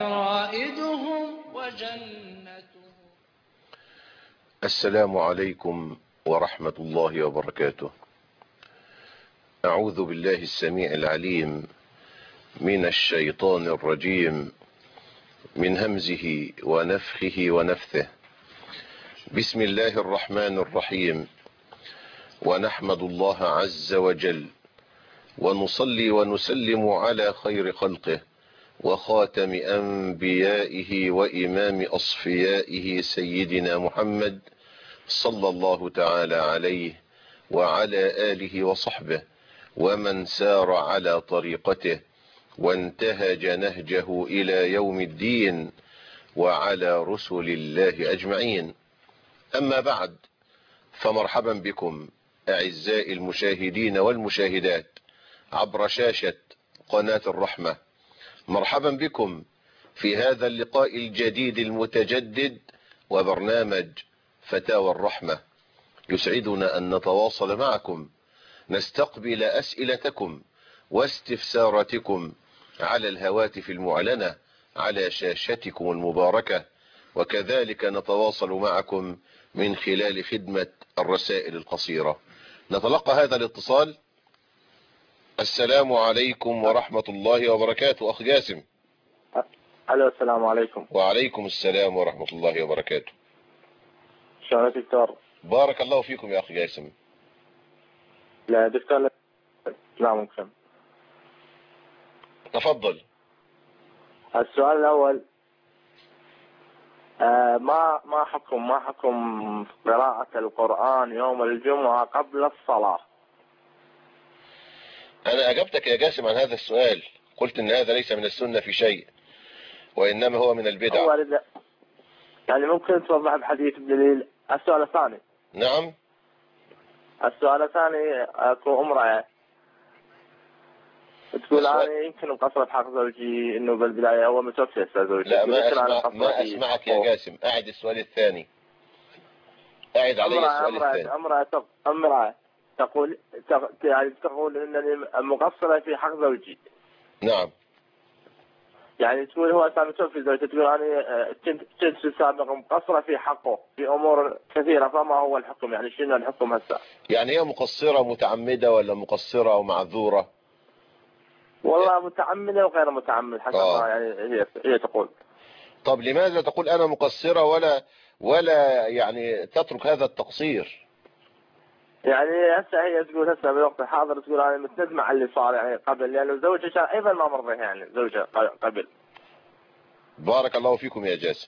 رائدهم وجنته. السلام عليكم ورحمة الله وبركاته. أعوذ بالله السميع العليم من الشيطان الرجيم، من همزه ونفخه ونفثه. بسم الله الرحمن الرحيم. ونحمد الله عز وجل ونصلي ونسلم على خير خلقه وخاتم أنبيائه وإمام أصفيائه سيدنا محمد صلى الله تعالى عليه وعلى آله وصحبه ومن سار على طريقته وانتهج نهجه إلى يوم الدين وعلى رسل الله أجمعين. أما بعد، فمرحبا بكم أعزائي المشاهدين والمشاهدات عبر شاشة قناة الرحمة. مرحبا بكم في هذا اللقاء الجديد المتجدد وبرنامج فتاوى الرحمة. يسعدنا أن نتواصل معكم، نستقبل أسئلتكم واستفساراتكم على الهواتف المعلنة على شاشتكم المباركة، وكذلك نتواصل معكم من خلال خدمة الرسائل القصيرة. نتلقى هذا الاتصال. السلام عليكم ورحمة الله وبركاته. أخ جاسم. الو، السلام عليكم. وعليكم السلام ورحمة الله وبركاته. شلونك دكتور؟ بارك الله فيكم يا أخ جاسم. لا دكتور، لا ممكن. تفضل. السؤال الأول، ما حكم قراءة القرآن يوم الجمعة قبل الصلاة؟ أنا أجبتك يا جاسم عن هذا السؤال، قلت إن هذا ليس من السنة في شيء، وإنما هو من البدع. يعني ممكن توضح بحديث بدليل. السؤال الثاني. نعم. السؤال الثاني، أكو امرأة تقول أنا يمكن مقصرة في حق زوجي، إنه بالبداية هو متوفي زوجي. لا، ما أسمعك يا جاسم. أعد السؤال الثاني. أعد علي السؤال الثاني. امرأة تقول إنني مقصرة في حق زوجي. نعم. يعني تقول هو كان متوفي زوجته، تقول أنا كنت في السابق مقصرة في حقه في أمور كثيرة، فما هو الحكم؟ يعني شنو الحكم هسه؟ يعني هي مقصرة متعمدة ولا مقصرة أو معذورة؟ والله متعمدة وغير متعمد حسب ما يعني هي تقول. طب لماذا تقول أنا مقصرة ولا يعني تترك هذا التقصير؟ يعني هسه هي تقول هسه بالوقت الحاضر تقول أنا متندمة على اللي صار يعني قبل، لأنه يعني زوجها كان أيضا ما مرضيه، يعني زوجها قبل. بارك الله فيكم يا جاسم.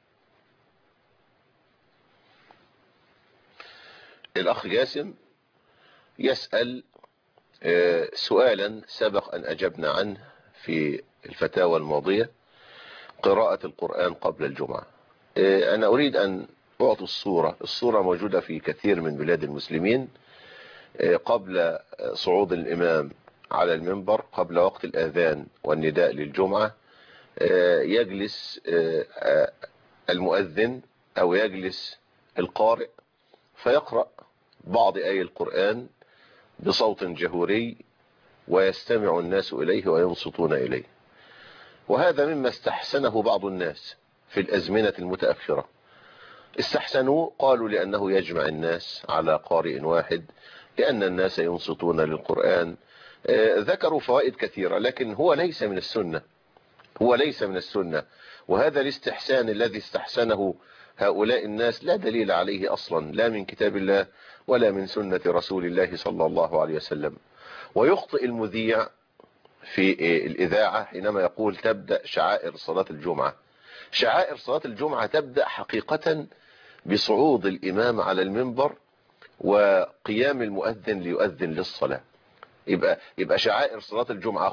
الأخ جاسم يسأل سؤالا سبق أن أجبنا عنه في الفتاوى الماضية: قراءة القرآن قبل الجمعة. أنا أريد أن أعطي الصورة موجودة في كثير من بلاد المسلمين. قبل صعود الإمام على المنبر، قبل وقت الأذان والنداء للجمعة، يجلس المؤذن أو يجلس القارئ فيقرأ بعض آي القرآن بصوت جهوري، ويستمع الناس إليه وينصتون إليه. وهذا مما استحسنه بعض الناس في الأزمنة المتأخرة. استحسنوا، قالوا لأنه يجمع الناس على قارئ واحد، لأن الناس ينصتون للقرآن. ذكروا فوائد كثيرة، لكن هو ليس من السنة. وهذا الاستحسان الذي استحسنه هؤلاء الناس لا دليل عليه أصلا، لا من كتاب الله ولا من سنة رسول الله صلى الله عليه وسلم. ويخطئ المذيع في الإذاعة حينما يقول تبدأ شعائر صلاة الجمعة. شعائر صلاة الجمعة تبدأ حقيقة بصعود الإمام على المنبر وقيام المؤذن ليؤذن للصلاة. يبقى شعائر صلاة الجمعة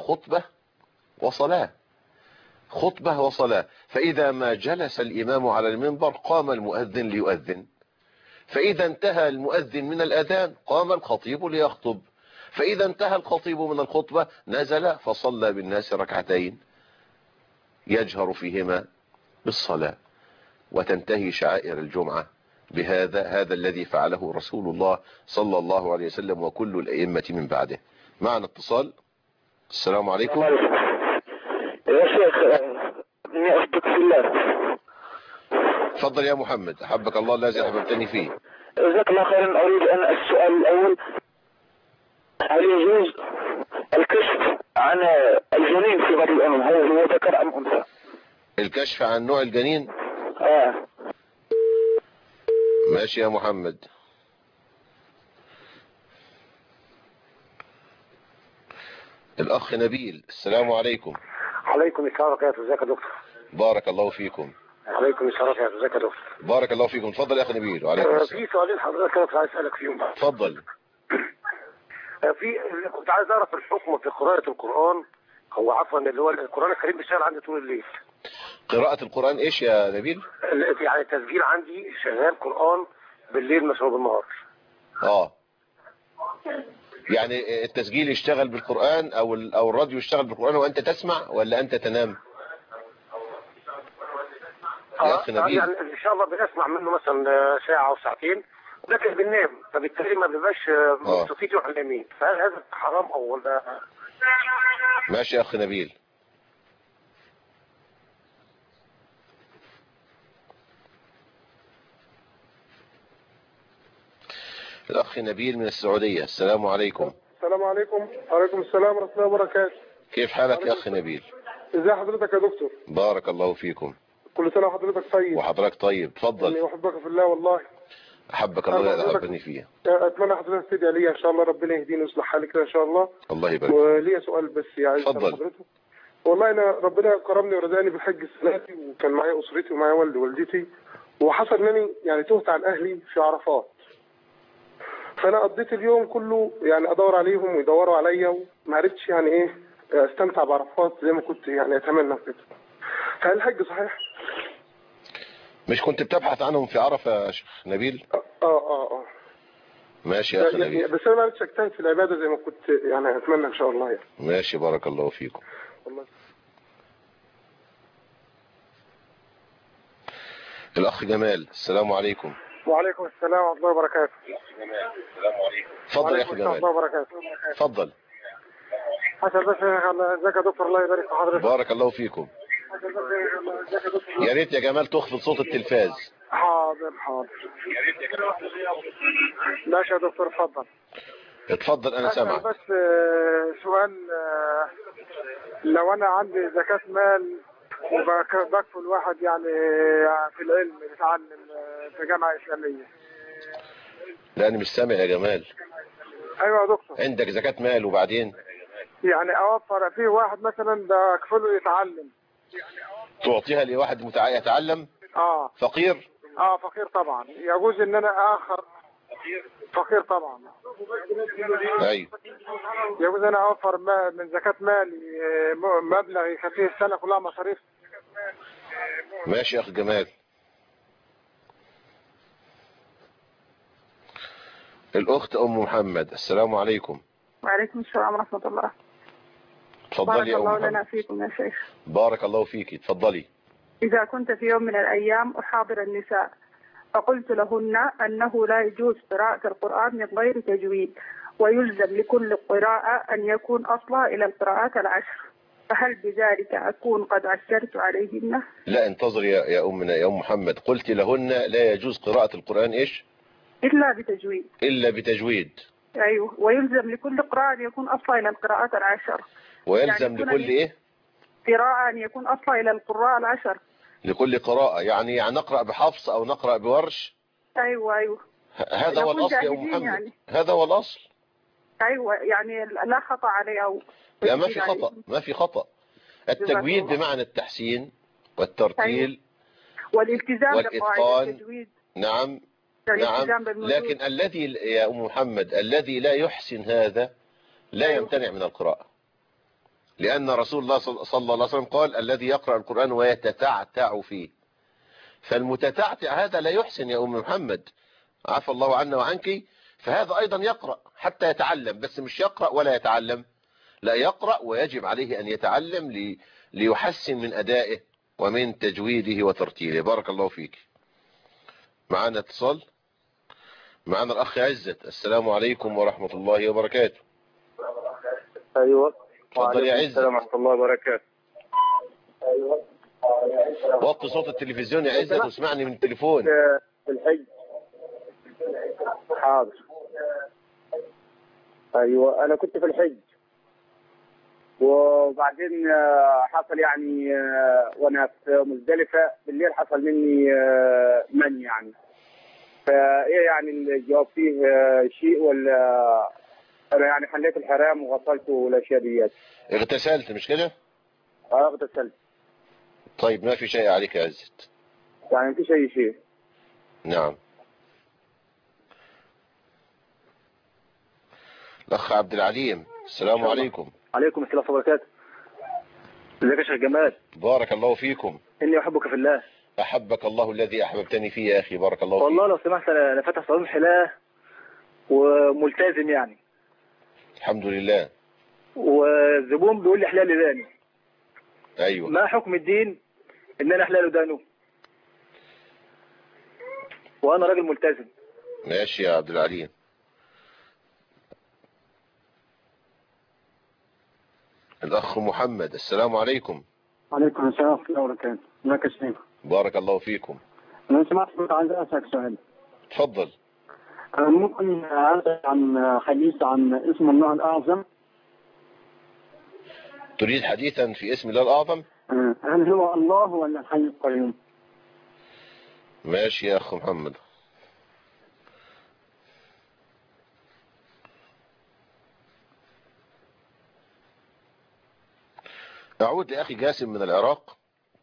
خطبة وصلاة. فإذا ما جلس الإمام على المنبر قام المؤذن ليؤذن، فإذا انتهى المؤذن من الأذان قام الخطيب ليخطب، فإذا انتهى الخطيب من الخطبة نزل فصلى بالناس ركعتين يجهر فيهما بالصلاة، وتنتهي شعائر الجمعة هذا الذي فعله رسول الله صلى الله عليه وسلم وكل الأئمة من بعده. معنا اتصال. السلام عليكم. يا شيخ، تفضل يا محمد، أحبك الله الذي أحببتني فيه. جزاك الله خيرا. أريد أن السؤال الأول: هل يجوز الكشف عن الجنين في بطن الأم، هل هو ذكر أم أنثى؟ الكشف عن نوع الجنين؟ ماشي يا محمد. الأخ نبيل، السلام عليكم. عليكم السلام ورحمة الله. ازيك يا دكتور؟ بارك الله فيكم. عليكم السلام ورحمة الله. ازيك يا دكتور؟ بارك الله فيكم. تفضل يا أخي نبيل. وعليكم السلام. في سؤالين حضرتك انا كنت عايز اسالك فيهم. اتفضل. كنت عايز اعرف الحكم في قراءة القرآن، هو عفوا اللي هو القرآن الكريم بيشتغل عندي طول الليل. قراءة القرآن ايش يا نبيل؟ يعني تسجيل عندي شغال قرآن بالليل مش بالنهار. يعني التسجيل يشتغل بالقرآن او الراديو يشتغل بالقرآن وانت تسمع ولا انت تنام؟ يا اخي نبيل. يعني ان شاء الله بنسمع منه مثلا ساعة او ساعتين، لكن بننام فبالتالي ما بيبقاش مستفيد على اليمين، فهل هذا حرام او ولا؟ ماشي يا اخي نبيل. الأخ نبيل من السعودية، السلام عليكم. السلام عليكم. وعليكم السلام ورحمة الله وبركاته. كيف حالك يا أخ نبيل؟ ازي حضرتك يا دكتور؟ بارك الله فيكم. كل سنة وحضرتك طيب. وحضرتك طيب. تفضل. اني احبك في الله والله. أحبك الله اللي أحبني فيه. أتمنى حضرتك تدعي لي إن شاء الله، ربنا يهديني ويصلح حالي كده إن شاء الله. الله يبارك. وليا سؤال بس يعني. تفضل. والله أنا ربنا كرمني ورزقني بالحج السنة دي، وكان معايا أسرتي ومعايا والدي ووالدتي، وحصل إنني يعني تهت عن أهلي في عرفات. فانا قضيت اليوم كله يعني ادور عليهم ويدوروا عليا، وما عرفتش يعني ايه استمتع بعرفات زي ما كنت يعني اتمنى كده. هل الحج صحيح؟ مش كنت بتبحث عنهم في عرفة يا شيخ نبيل؟ ماشي يا اخي نبيل. بس انا ما عرفتش اجتهد في العباده زي ما كنت يعني اتمنى ان شاء الله يعني. ماشي، بارك الله فيكم. والله. الاخ جمال، السلام عليكم. وعليكم السلام ورحمه الله وبركاته. تفضل يا اخي جمال. تفضل. حسن بس ازيك يا دكتور؟ الله يبارك في حضرتك. بارك الله فيكم. يا ريت يا جمال تخفض صوت التلفاز. حاضر. ماشي يا دكتور، اتفضل. اتفضل انا سامعك. بس سؤال، لو انا عندي زكاة مال وبكفل واحد يعني في العلم يتعلم في جامعة إسلامية. لا انا مش سامع يا جمال. ايوه يا دكتور. عندك زكاة مال وبعدين؟ يعني اوفر فيه واحد مثلا بكفله يتعلم. تعطيها لواحد يتعلم؟ فقير؟ فقير طبعا. يجوز ان انا اخر فقير طبعا. ايوه. يجوز انا اوفر من زكاة مالي مبلغ يكفيه السنة كلها مصاريف. ماشي يا اخي جمال. الاخت ام محمد، السلام عليكم. وعليكم السلام ورحمة الله. تفضلي يا ام محمد. بارك الله لنا فيكم يا شيخ. بارك الله فيك. تفضلي. إذا كنت في يوم من الأيام أحاضر النساء فقلت لهن أنه لا يجوز قراءة القرآن من غير تجويد، ويلزم لكل قراءة أن يكون أصلها إلى القراءات العشر، فهل بذلك أكون قد عسرت عليهن؟ لا انتظري يا أمنا يا أم محمد، قلت لهن لا يجوز قراءة القرآن إيش؟ إلا بتجويد. إلا بتجويد. أيوه. ويلزم لكل قراءة أن يكون أصلها إلى القراءات العشر. ويلزم يعني لكل إيه؟ قراءة أن يكون أصلها إلى القراء العشر. لكل قراءة يعني نقرأ بحفص أو نقرأ بورش. أيوه. هذا هو الأصل يا أم محمد يعني. هذا هو الأصل. أيوه يعني لا خطأ عليه أو لا ما في خطأ. ما في خطأ. التجويد بمعنى التحسين والترتيل والالتزام بقواعد التجويد. نعم. لكن الذي يا أم محمد الذي لا يحسن هذا لا يمتنع من القراءة، لأن رسول الله صلى الله عليه وسلم قال الذي يقرأ القرآن ويتتعتع فيه، فالمتتعتع هذا لا يحسن يا أم محمد، عفى الله عنا وعنك. فهذا أيضا يقرأ حتى يتعلم، بس مش يقرأ ولا يتعلم، لا يقرأ ويجب عليه أن يتعلم ليحسن من أدائه ومن تجويده وترتيله. بارك الله فيك. معنا اتصال. معنا الأخ عزت، السلام عليكم ورحمة الله وبركاته. أيوة. تفضل يا عزت. السلام ورحمة الله وبركاته. أيوة. وطي صوت التلفزيون يا عزت واسمعني من التليفون. في الحج. حاضر. ايوه انا كنت في الحج، وبعدين حصل يعني وانا في مزدلفه بالليل حصل مني من يعني، فايه يعني الجواب فيه شيء ولا انا يعني حليت الحرام وغسلته والاشياء ديت؟ اغتسلت مش كده؟ اغتسلت. طيب ما في شيء عليك يا عزت. يعني مفيش اي شيء. نعم. الأخ عبد العليم، السلام عليكم. عليكم السلام ورحمة الله وبركاته. ازيك يا شيخ جمال؟ بارك الله فيكم. إني أحبك في الله. أحبك الله الذي أحببتني فيه يا أخي، بارك الله فيك. والله لو سمحت أنا فاتح صالون حلاقة وملتزم يعني. الحمد لله. والزبون بيقول لي احلال داني. أيوه. ما حكم الدين إن أنا أحلال دانه؟ وأنا راجل ملتزم. ماشي يا عبد العليم. الأخ محمد، السلام عليكم. عليكم السلام ورحمة الله وبركاته. ازيك يا شيخ؟ بارك الله فيكم. لو سمحت كنت عايز أسألك سؤال. تفضل. ممكن أسأل عن حديث عن اسم الله الأعظم؟ تريد حديثا في اسم الله الأعظم؟ هل هو الله ولا الحي القيوم؟ ماشي يا أخ محمد. أعود لأخي جاسم من العراق،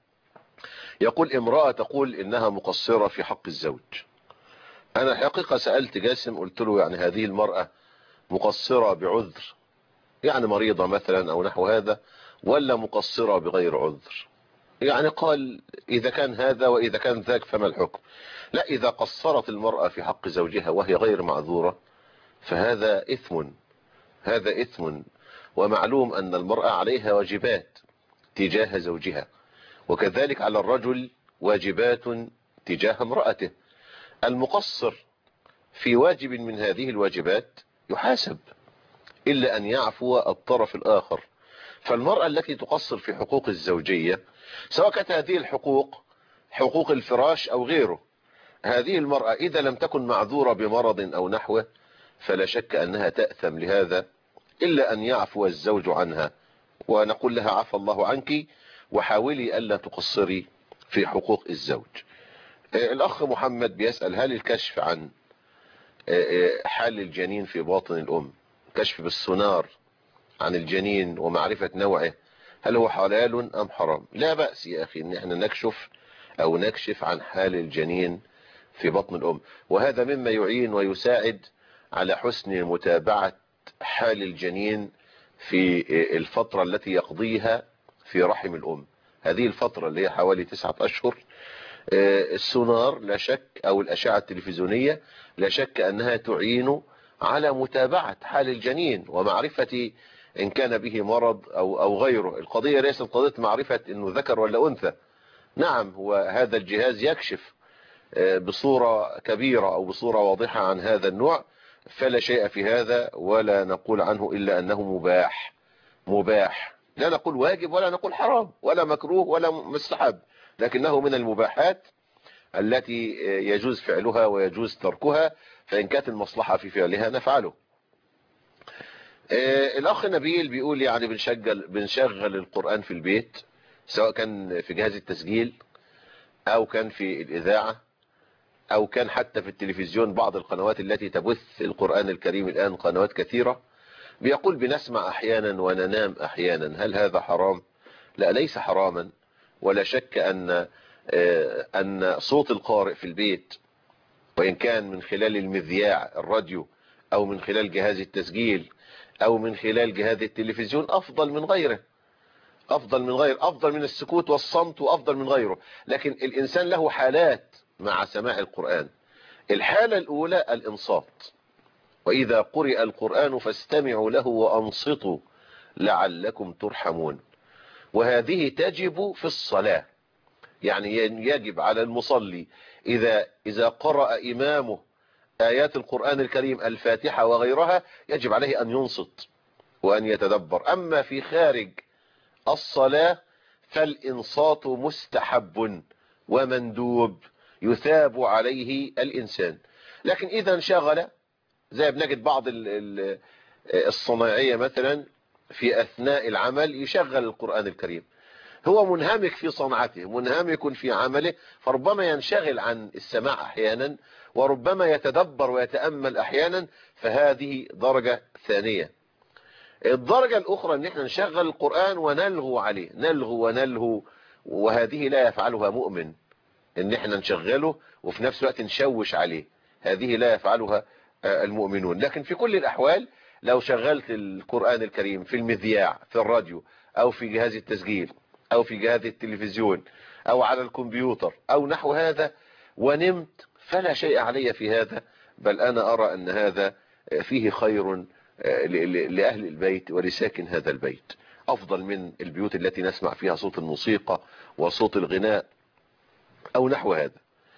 يقول امرأة تقول إنها مقصرة في حق الزوج. أنا حقيقة سألت جاسم قلت له يعني هذه المرأة مقصرة بعذر، يعني مريضة مثلا أو نحو هذا، ولا مقصرة بغير عذر؟ يعني قال إذا كان هذا وإذا كان ذاك فما الحكم؟ لا، إذا قصرت المرأة في حق زوجها وهي غير معذورة فهذا إثم، هذا إثم. ومعلوم أن المرأة عليها واجبات تجاه زوجها، وكذلك على الرجل واجبات تجاه امرأته. المقصر في واجب من هذه الواجبات يحاسب، إلا أن يعفو الطرف الآخر. فالمرأة التي تقصر في حقوق الزوجية، سواء كانت هذه الحقوق حقوق الفراش أو غيره، هذه المرأة إذا لم تكن معذورة بمرض أو نحوه فلا شك أنها تأثم لهذا، إلا أن يعفو الزوج عنها ونقول لها عفى الله عنك وحاولي ألا تقصري في حقوق الزوج. الأخ محمد بيسأل هل الكشف عن حال الجنين في باطن الأم، كشف بالسونار عن الجنين ومعرفة نوعه، هل هو حلال أم حرام؟ لا بأس يا أخي إن احنا نكشف أو نكشف عن حال الجنين في بطن الأم، وهذا مما يعين ويساعد على حسن متابعة حال الجنين في الفترة التي يقضيها في رحم الأم. هذه الفترة اللي هي حوالي 9 أشهر، السونار لا شك أو الأشعة التلفزيونية لا شك أنها تعين على متابعة حال الجنين ومعرفة إن كان به مرض أو غيره. القضية ليست قضية معرفة إنه ذكر ولا أنثى. نعم، هو هذا الجهاز يكشف بصورة كبيرة أو بصورة واضحة عن هذا النوع، فلا شيء في هذا، ولا نقول عنه إلا أنه مباح. لا نقول واجب ولا نقول حرام ولا مكروه ولا مستحب، لكنه من المباحات التي يجوز فعلها ويجوز تركها، فإن كانت المصلحة في فعلها نفعله. الأخ نبيل بيقول يعني بنشغل القرآن في البيت، سواء كان في جهاز التسجيل أو كان في الإذاعة أو كان حتى في التلفزيون، بعض القنوات التي تبث القرآن الكريم الآن قنوات كثيرة. بيقول بنسمع أحيانا وننام أحيانا، هل هذا حرام؟ لا، ليس حراما، ولا شك أن صوت القارئ في البيت وإن كان من خلال المذياع الراديو أو من خلال جهاز التسجيل أو من خلال جهاز التلفزيون أفضل من غيره، أفضل من السكوت والصمت وأفضل من غيره. لكن الإنسان له حالات مع سماع القرآن. الحالة الأولى الإنصات، وإذا قرئ القرآن فاستمعوا له وأنصتوا لعلكم ترحمون، وهذه تجب في الصلاة. يعني يجب على المصلي إذا قرأ إمامه آيات القرآن الكريم الفاتحة وغيرها يجب عليه أن ينصت وأن يتدبر. أما في خارج الصلاة فالإنصات مستحب ومندوب يثاب عليه الإنسان. لكن إذا انشغل، زي بنجد بعض الصناعية مثلا في أثناء العمل يشغل القرآن الكريم، هو منهمك في صنعته، منهمك في عمله، فربما ينشغل عن السماع أحيانا، وربما يتدبر ويتأمل أحيانا، فهذه درجة ثانية. الدرجة الأخرى أن احنا نشغل القرآن ونلغو عليه، نلغو ونلهو، وهذه لا يفعلها مؤمن، ان احنا نشغله وفي نفس الوقت نشوش عليه، هذه لا يفعلها المؤمنون. لكن في كل الأحوال لو شغلت القرآن الكريم في المذياع في الراديو أو في جهاز التسجيل أو في جهاز التلفزيون أو على الكمبيوتر أو نحو هذا ونمت، فلا شيء علي في هذا، بل أنا أرى أن هذا فيه خير لأهل البيت ولساكن هذا البيت، أفضل من البيوت التي نسمع فيها صوت الموسيقى وصوت الغناء أو نحو هذا.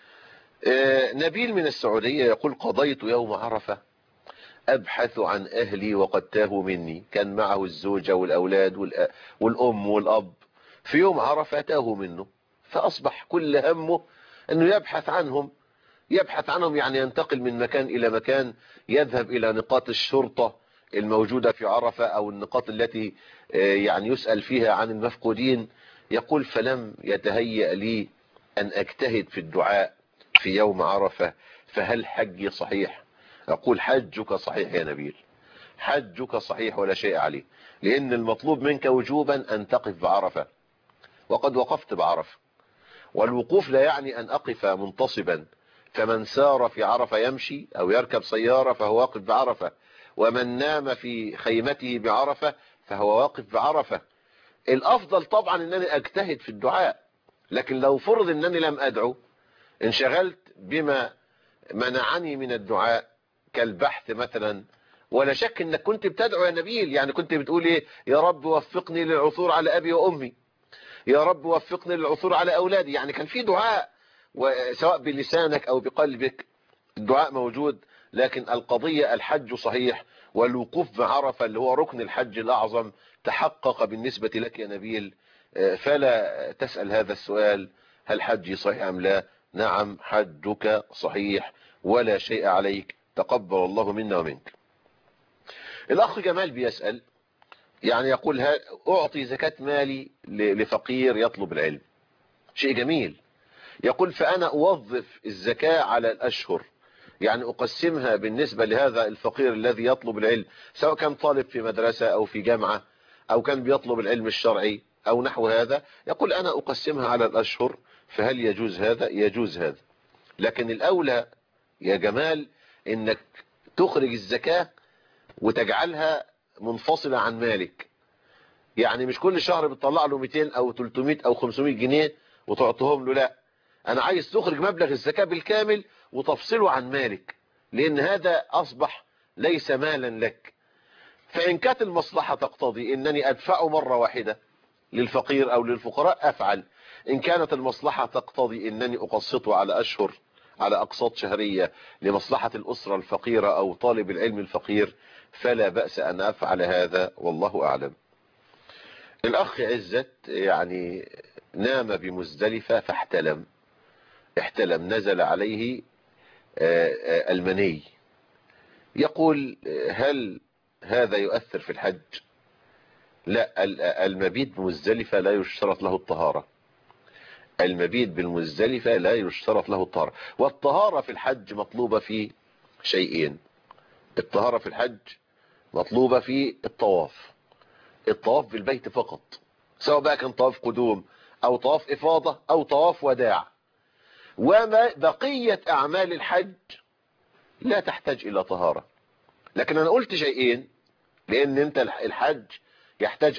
نبيل من السعودية يقول: قضيت يوم عرفة أبحث عن أهلي وقد تاهوا مني، كان معه الزوجة والأولاد والأم والأب، في يوم عرفة تاهوا منه، فأصبح كل همه أنه يبحث عنهم، يبحث عنهم، يعني ينتقل من مكان إلى مكان، يذهب إلى نقاط الشرطة الموجودة في عرفة أو النقاط التي يعني يسأل فيها عن المفقودين. يقول: فلم يتهيأ لي أن أجتهد في الدعاء في يوم عرفة، فهل حجي صحيح؟ أقول: حجك صحيح يا نبيل، حجك صحيح ولا شيء عليه، لأن المطلوب منك وجوبا أن تقف بعرفة، وقد وقفت بعرفة، والوقوف لا يعني أن أقف منتصبا، فمن سار في عرفة يمشي أو يركب سيارة فهو واقف بعرفة، ومن نام في خيمته بعرفة فهو واقف بعرفة. الأفضل طبعا أنني أجتهد في الدعاء، لكن لو فرض أنني لم أدعو، انشغلت بما منعني من الدعاء كالبحث مثلا، ولا شك أنك كنت بتدعو يا نبيل، يعني كنت بتقول إيه؟ يا رب وفقني للعثور على أبي وأمي، يا رب وفقني للعثور على أولادي، يعني كان في دعاء، وسواء بلسانك أو بقلبك الدعاء موجود. لكن القضية الحج صحيح، والوقوف بعرفة اللي هو ركن الحج الأعظم تحقق بالنسبة لك يا نبيل، فلا تسأل هذا السؤال: هل حجي صحيح أم لا؟ نعم، حجك صحيح ولا شيء عليك، تقبل الله منا ومنك. الأخ جمال بيسأل، يعني يقول: أعطي زكاة مالي لفقير يطلب العلم، شيء جميل. يقول: فأنا أوظف الزكاة على الأشهر، يعني أقسمها بالنسبة لهذا الفقير الذي يطلب العلم، سواء كان طالب في مدرسة أو في جامعة أو كان بيطلب العلم الشرعي أو نحو هذا. يقول: أنا أقسمها على الأشهر، فهل يجوز هذا؟ يجوز هذا، لكن الأولى يا جمال إنك تخرج الزكاة وتجعلها منفصلة عن مالك، يعني مش كل شهر بتطلع له 200 أو 300 أو 500 جنيه وتعطيهم له، لا، أنا عايز تخرج مبلغ الزكاة بالكامل وتفصله عن مالك، لأن هذا أصبح ليس مالا لك. فإن كانت المصلحة تقتضي أنني أدفعه مرة واحدة للفقير أو للفقراء أفعل، إن كانت المصلحة تقتضي أنني أقسطه على أشهر، على أقساط شهرية لمصلحة الأسرة الفقيرة أو طالب العلم الفقير، فلا بأس أن أفعل هذا، والله أعلم. الأخ عزت يعني نام بمزدلفة فاحتلم، نزل عليه المني، يقول: هل هذا يؤثر في الحج؟ لا، المبيت بمزدلفة لا يشترط له الطهارة، المبيت بالمزدلفة لا يشترط له الطهارة. والطهارة في الحج مطلوبة في شيئين: الطهارة في الحج مطلوبة في الطواف بالبيت فقط، سواء بقى كان طواف قدوم أو طواف إفاضة أو طواف وداع، وما بقية أعمال الحج لا تحتاج إلى طهارة. لكن أنا قلت شيئين، لأن أنت الحج يحتاج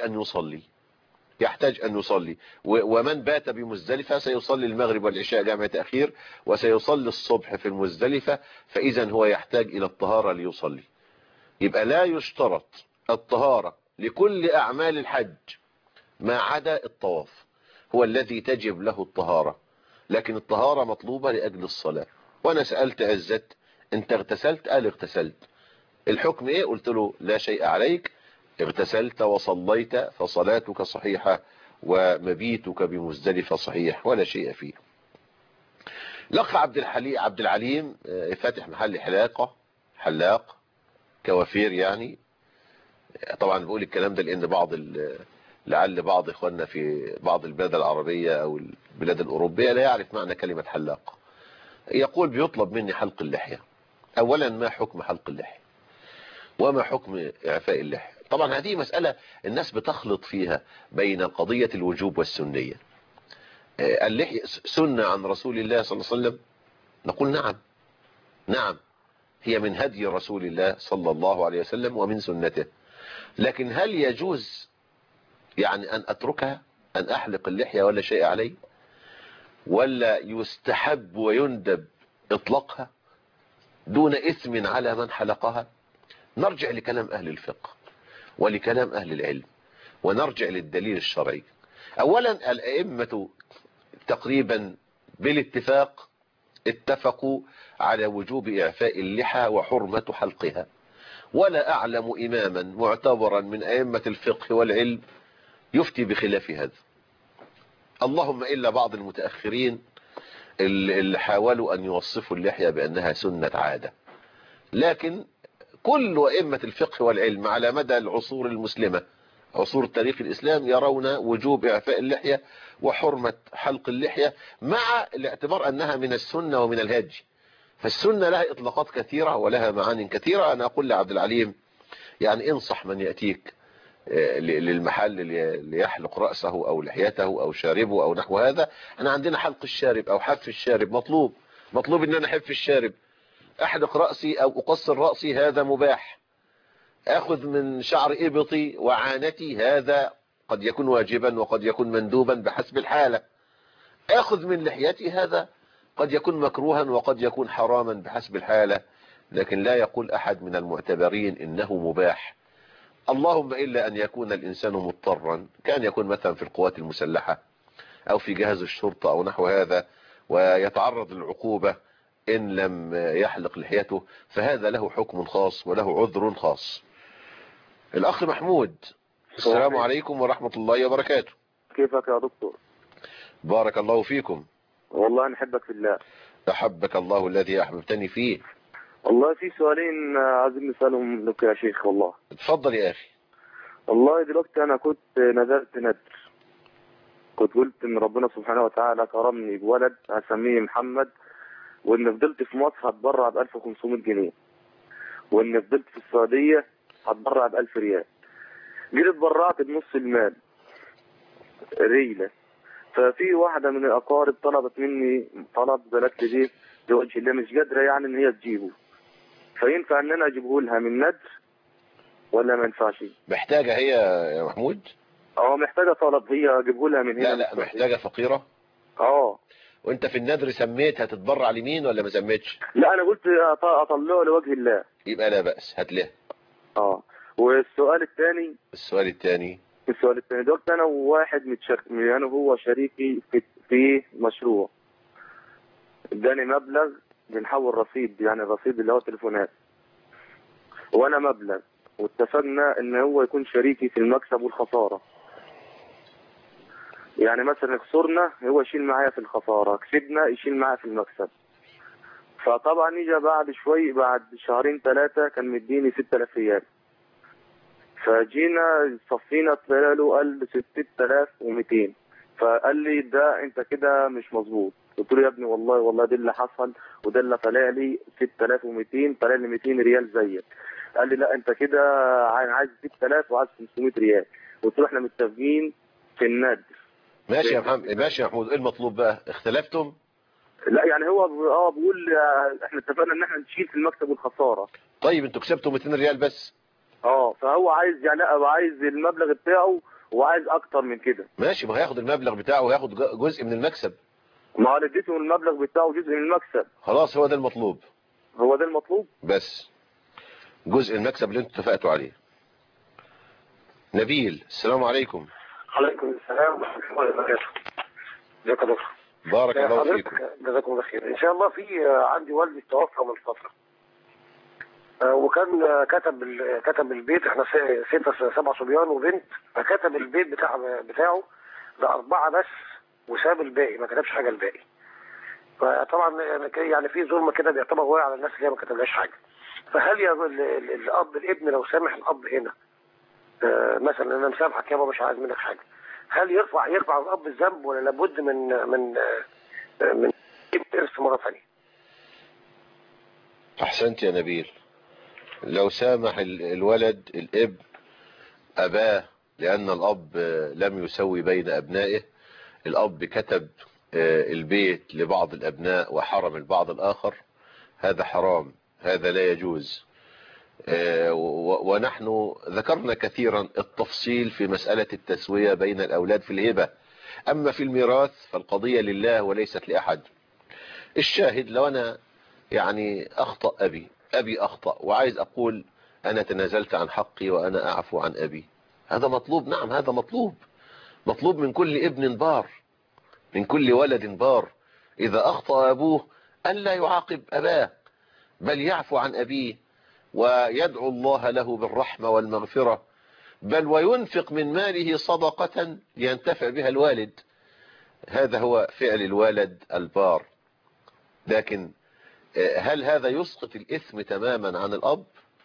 أن يصلي، ومن بات بمزدلفة سيصلي المغرب والعشاء جمع تأخير، وسيصلي الصبح في المزدلفة، فإذا هو يحتاج إلى الطهارة ليصلي. يبقى لا يشترط الطهارة لكل أعمال الحج ما عدا الطواف، هو الذي تجب له الطهارة، لكن الطهارة مطلوبة لأجل الصلاة. وأنا سألت عزت: أنت اغتسلت؟ قال: اغتسلت. الحكم إيه؟ قلت له: لا شيء عليك، اغتسلت وصليت فصلاتك صحيحة ومبيتك بمزدلفة صحيح ولا شيء فيه. الأخ عبد العليم فاتح محل حلاق كوافير يعني. طبعا بقول الكلام ده لأن لعل بعض إخواننا في بعض البلاد العربية أو البلاد الأوروبية لا يعرف معنى كلمة حلاق. يقول بيطلب مني حلق اللحية. أولا ما حكم حلق اللحية وما حكم إعفاء اللحية؟ طبعا هذه مسألة الناس بتخلط فيها بين قضية الوجوب والسنية. اللحية سنة عن رسول الله صلى الله عليه وسلم؟ نقول نعم هي من هدي رسول الله صلى الله عليه وسلم ومن سنته. لكن هل يجوز يعني أن أتركها، أن أحلق اللحية ولا شيء علي، ولا يستحب ويندب إطلاقها دون إثم على من حلقها؟ نرجع لكلام أهل الفقه ولكلام أهل العلم ونرجع للدليل الشرعي. أولا الأئمة تقريبا بالاتفاق اتفقوا على وجوب إعفاء اللحى وحرمة حلقها، ولا أعلم إماما معتبرا من أئمة الفقه والعلم يفتي بخلاف هذا، اللهم إلا بعض المتأخرين اللي حاولوا أن يوصفوا اللحية بأنها سنة عادة. لكن كل أئمة الفقه والعلم على مدى العصور المسلمة، عصور التاريخ الإسلام، يرون وجوب إعفاء اللحية وحرمة حلق اللحية، مع الاعتبار أنها من السنة ومن الهدي. فالسنة لها إطلاقات كثيرة ولها معاني كثيرة. أنا أقول لعبد العليم يعني انصح من يأتيك للمحل ليحلق رأسه أو لحيته أو شاربه أو نحو هذا. أنا عندنا حلق الشارب أو حف الشارب مطلوب إن أنا أحف الشارب. أحلق رأسي أو أقصر رأسي هذا مباح. أخذ من شعر إبطي وعانتي هذا قد يكون واجبا وقد يكون مندوبا بحسب الحالة. أخذ من لحيتي هذا قد يكون مكروها وقد يكون حراما بحسب الحالة. لكن لا يقول أحد من المعتبرين إنه مباح، اللهم إلا أن يكون الإنسان مضطرا، كان يكون مثلا في القوات المسلحة أو في جهاز الشرطة أو نحو هذا ويتعرض للعقوبة إن لم يحلق لحيته، فهذا له حكم خاص وله عذر خاص. الأخ محمود، السلام عليكم ورحمة الله وبركاته. كيفك يا دكتور؟ بارك الله فيكم. والله نحبك في الله. أحبك الله الذي أحببتني فيه. والله في سؤالين عايزين نسألهم لك يا شيخ. والله اتفضل يا أخي. والله دلوقتي أنا كنت نذرت ندر، كنت قلت إن ربنا سبحانه وتعالى كرمني بولد هسميه محمد، وإن فضلت في مصر هتبرع ب 1500 جنيه، وإن فضلت في السعودية هتبرع ب 1000 ريال. جيت اتبرعت بنص المال ريلة، ففي واحدة من الأقارب طلبت مني طلب قالت لي دي لوجه الله مش قادرة يعني إن هي تجيبه، فينفع إن أنا أجيبه لها من ندر ولا ما ينفعش؟ محتاجة هي يا محمود؟ محتاجة طلب هي أجيبه لها من هنا. لا محتاجة فقيرة. وانت في النذر سميت هتتبرع لمين ولا ما سميتش؟ لا انا قلت اطلعه لوجه الله. يبقى لا بأس، هات له. والسؤال الثاني دلوقتي انا وواحد انا وهو شريكي في مشروع، اداني مبلغ بنحول رصيد، يعني الرصيد اللي هو تليفونات، وانا مبلغ، واتفقنا ان هو يكون شريكي في المكسب والخسارة. يعني مثلا خسرنا هو يشيل معايا في الخسارة، كسبنا يشيل معايا في المكسب. فطبعا اجى بعد شوي، بعد شهرين 3 كان مديني 6000 ريال، فجينا صفينا طلع له قال 6200. فقال لي ده انت كده مش مظبوط. قلت له يا ابني والله ده اللي حصل، وده اللي طلع لي 6200، طلع لي 200 ريال زيك. قال لي لا انت كده عايز 6000 وعايز 500 ريال. قلت له احنا متفقين في النادي. ماشي يا محمد، ماشي يا محمود، ايه المطلوب بقى؟ اختلفتم؟ لا يعني هو بيقول احنا اتفقنا ان احنا نشيل في المكسب والخساره. طيب انتوا كسبتوا 200 ريال بس. فهو عايز يعني عايز المبلغ بتاعه وعايز اكتر من كده. ماشي، ما هياخد المبلغ بتاعه وهياخد جزء من المكسب. ما انا اديته المبلغ بتاعه جزء من المكسب. خلاص هو ده المطلوب. بس جزء المكسب اللي انتوا اتفقتوا عليه. نبيل، السلام عليكم. عليكم السلام ورحمة الله وبركاته. ازيك يا دكتور؟ بارك الله فيكم. جزاكم الله خير. ان شاء الله في عندي والدي توفى من فترة، وكان كتب البيت، احنا 6 7 صبيان وبنت، فكتب البيت بتاعه ده 4 بس وساب الباقي، ما كتبش حاجه الباقي. فطبعا يعني في ظلم كده بيعتبر واقع على الناس اللي هي ما كتبلهاش حاجه. فهل يا الاب الابن لو سامح الاب هنا مثلا انا مسامحك يابا مش عايز منك حاجه، هل يرفع الاب الذنب ولا لابد من ارث مره ثانيه؟ احسنت يا نبيل. لو سامح الولد الابن اباه لان الاب لم يسوي بين ابنائه، الاب كتب البيت لبعض الابناء وحرم البعض الاخر، هذا حرام، هذا لا يجوز. ونحن ذكرنا كثيرا التفصيل في مسألة التسوية بين الأولاد في الهبة. أما في الميراث فالقضية لله وليست لأحد. الشاهد لو أنا يعني أخطأ أبي أخطأ وعايز أقول أنا تنازلت عن حقي وأنا أعفو عن أبي، هذا مطلوب. نعم هذا مطلوب من كل ابن بار، من كل ولد بار إذا أخطأ أبوه أن لا يعاقب أباه، بل يعفو عن أبيه ويدعو الله له بالرحمة والمغفرة، بل وينفق من ماله صدقة ينتفع بها الوالد. هذا هو فعل الوالد البار. لكن هل هذا يسقط الإثم تماما عن الأب؟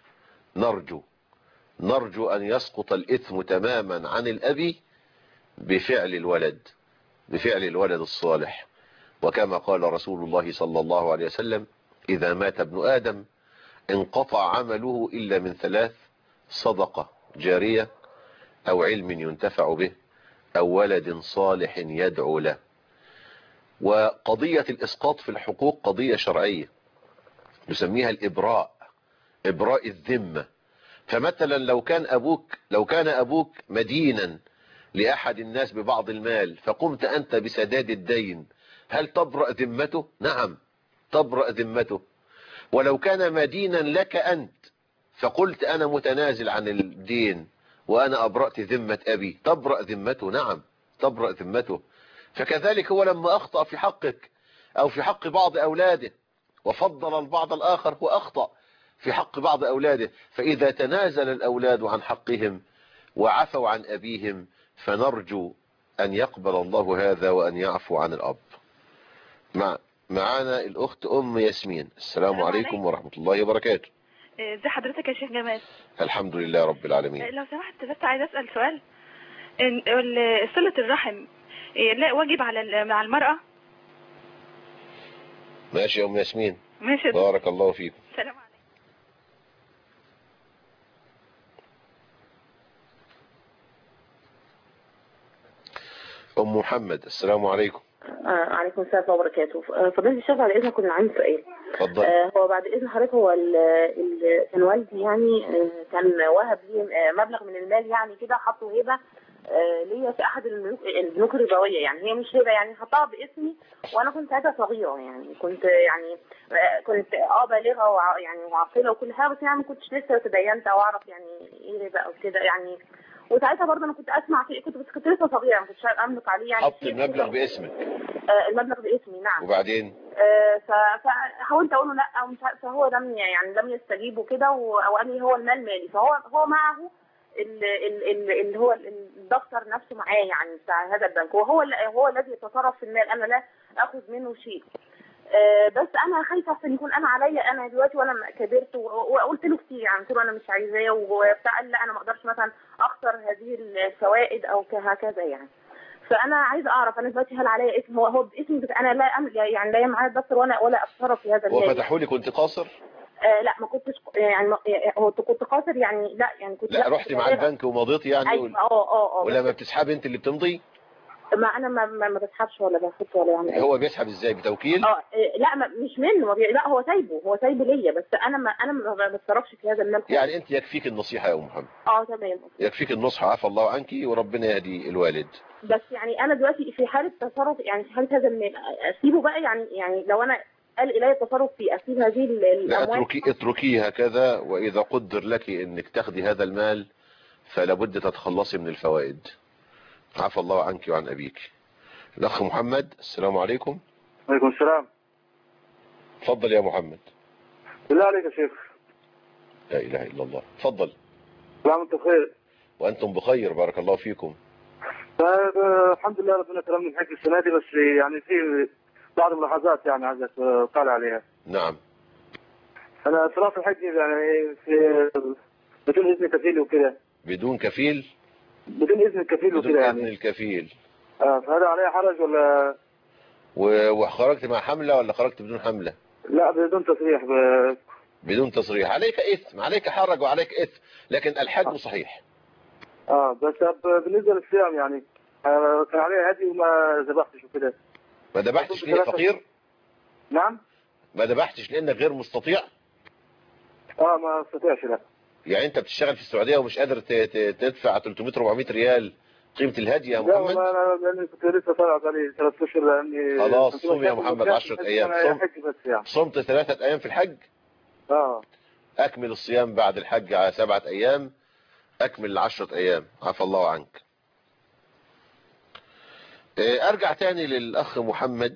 نرجو أن يسقط الإثم تماما عن الأب بفعل الولد الصالح. وكما قال رسول الله صلى الله عليه وسلم: إذا مات ابن آدم انقطع عمله إلا من 3: صدقة جارية، أو علم ينتفع به، أو ولد صالح يدعو له. وقضية الإسقاط في الحقوق قضية شرعية نسميها الإبراء الذمة. فمثلا لو كان أبوك مدينا لأحد الناس ببعض المال فقمت أنت بسداد الدين، هل تبرأ ذمته؟ نعم تبرأ ذمته. ولو كان مدينا لك أنت فقلت أنا متنازل عن الدين وأنا أبرأت ذمة أبي، تبرأ ذمته. نعم تبرأ ذمته. فكذلك هو لما أخطأ في حقك أو في حق بعض أولاده وفضل البعض الآخر وأخطأ في حق بعض أولاده، فإذا تنازل الأولاد عن حقهم وعفوا عن أبيهم فنرجو أن يقبل الله هذا وأن يعفو عن الأب. معانا الأخت أم ياسمين. السلام عليكم ورحمة الله وبركاته. ازي حضرتك يا شيخ جمال؟ الحمد لله رب العالمين. لو سمحت بس عايز أسأل سؤال. صلة الرحم لا واجب على المرأة؟ ماشي يا أم ياسمين. ماشي. بارك الله فيكم. سلام عليكم. أم محمد. السلام عليكم. عليكم السلام وبركاته. فضيلة الشيخ بعد إذنك كنا عندي سؤال. اتفضل. هو بعد إذن حضرتك هو كان والدي يعني كان وهب لي مبلغ من المال يعني كده، حطه هبة ليا في أحد البنوك الربوية، يعني هي مش هبة يعني حطها باسمي وأنا كنت ساعتها صغيرة، يعني كنت بالغة يعني وعاقلة وكل حاجة، بس يعني ما كنتش لسه تدينت أو أعرف يعني إيه ربا أو كده يعني. وساعتها برضه انا كنت اسمع فيه، كنت لسه صغيره ما كنتش املك عليه يعني. حط المبلغ باسمك؟ المبلغ باسمي نعم. وبعدين فحاولت اقول له لا ومش عارفه، فهو لم يستجيب وكده، وقال لي هو المال مالي، فهو معه اللي هو الدفتر نفسه معاه يعني بتاع هذا البنك، وهو الذي يتصرف في المال، انا لا اخذ منه شيء. بس انا خايفه عشان يكون انا عليا انا دلوقتي وانا كبرت، وقلت له كتير يعني، قلت له انا مش عايزاه، وقال لا انا ما اقدرش مثلا اخسر هذه الفوائد او كهكذا يعني. فانا عايزه اعرف انا دلوقتي هل عليا اسم، هو باسمي بس انا لا يعني لا معايا الدفتر ولا اتصرف في هذا المال. وفتحوا لي كنت قاصر؟ لا ما كنتش يعني، هو كنت قاصر يعني، لا يعني كنت لا رحتي مع البنك ومضيتي يعني؟ ايوه ولما بتسحبي انت اللي بتمضي؟ ما انا ما بسحبش ولا باخد ولا يعني. هو بيسحب ازاي؟ بتوكيل؟ لا مش منه، لا هو سايبه ليا، بس انا ما بتصرفش في هذا المال. يعني انت يكفيك النصيحه يا ام محمد. تمام. يكفيك النصح، عفى الله عنك وربنا يهدي الوالد. بس يعني انا دلوقتي في حاله تصرف، يعني في حاله هذا المال اسيبه بقى يعني لو انا قال الي التصرف فيه اسيب هذه الاموال؟ لا اتركيه هكذا، واذا قدر لك انك تاخدي هذا المال فلا بد تتخلصي من الفوائد. عفى الله عنك وعن أبيك. الأخ محمد. السلام عليكم. وعليكم السلام. تفضل يا محمد. بالله عليك يا شيخ. لا إله إلا الله. تفضل. سلام، أنتم بخير؟ وأنتم بخير بارك الله فيكم. فالحمد لله ربنا كرمني بحج السنه دي، بس يعني في بعض الملاحظات يعني عايزك تطلع عليها. نعم. انا صراحه الحج يعني في بدون اذن كفيل وكده. بدون كفيل؟ بدون اذن الكفيل وكده يعني. بدون اذن الكفيل. فهذا عليه حرج ولا؟ وخرجت مع حملة ولا خرجت بدون حملة؟ لا بدون تصريح. بدون تصريح. عليك إثم، عليك حرج وعليك إثم، لكن الحج صحيح. بس بالنسبة للصيام يعني كان عليه هدي وما ذبحتش وكده. ما ذبحتش ليه فقير؟ نعم. ما ذبحتش لأنك غير مستطيع؟ ما استطيعش لا. يعني أنت بتشتغل في السعودية ومش قادر تدفع 300-400 ريال قيمة الهدي يا محمد؟ لا لأني كنت لسه طالع بقالي 3 أشهر لأني خلاص صوم يا محمد 10 أيام. صمت 3 أيام في الحج؟ أكمل الصيام بعد الحج على 7 أيام، أكمل 10 أيام، عفى الله عنك. أرجع تاني للأخ محمد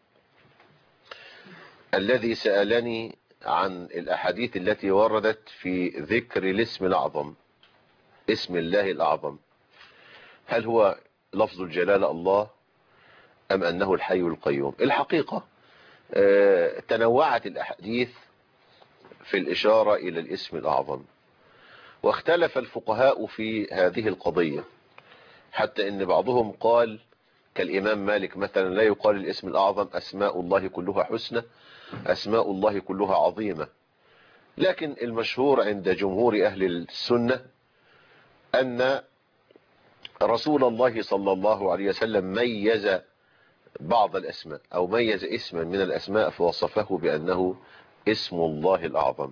الذي سألني عن الأحاديث التي وردت في ذكر الاسم الأعظم، اسم الله الأعظم، هل هو لفظ الجلالة الله أم أنه الحي القيوم؟ الحقيقة تنوعت الأحاديث في الإشارة إلى الاسم الأعظم، واختلف الفقهاء في هذه القضية، حتى إن بعضهم قال كالإمام مالك مثلا لا يقال الاسم الأعظم أسماء الله كلها حسنى، أسماء الله كلها عظيمة. لكن المشهور عند جمهور أهل السنة أن رسول الله صلى الله عليه وسلم ميز بعض الأسماء أو ميز اسما من الأسماء فوصفه بأنه اسم الله الأعظم.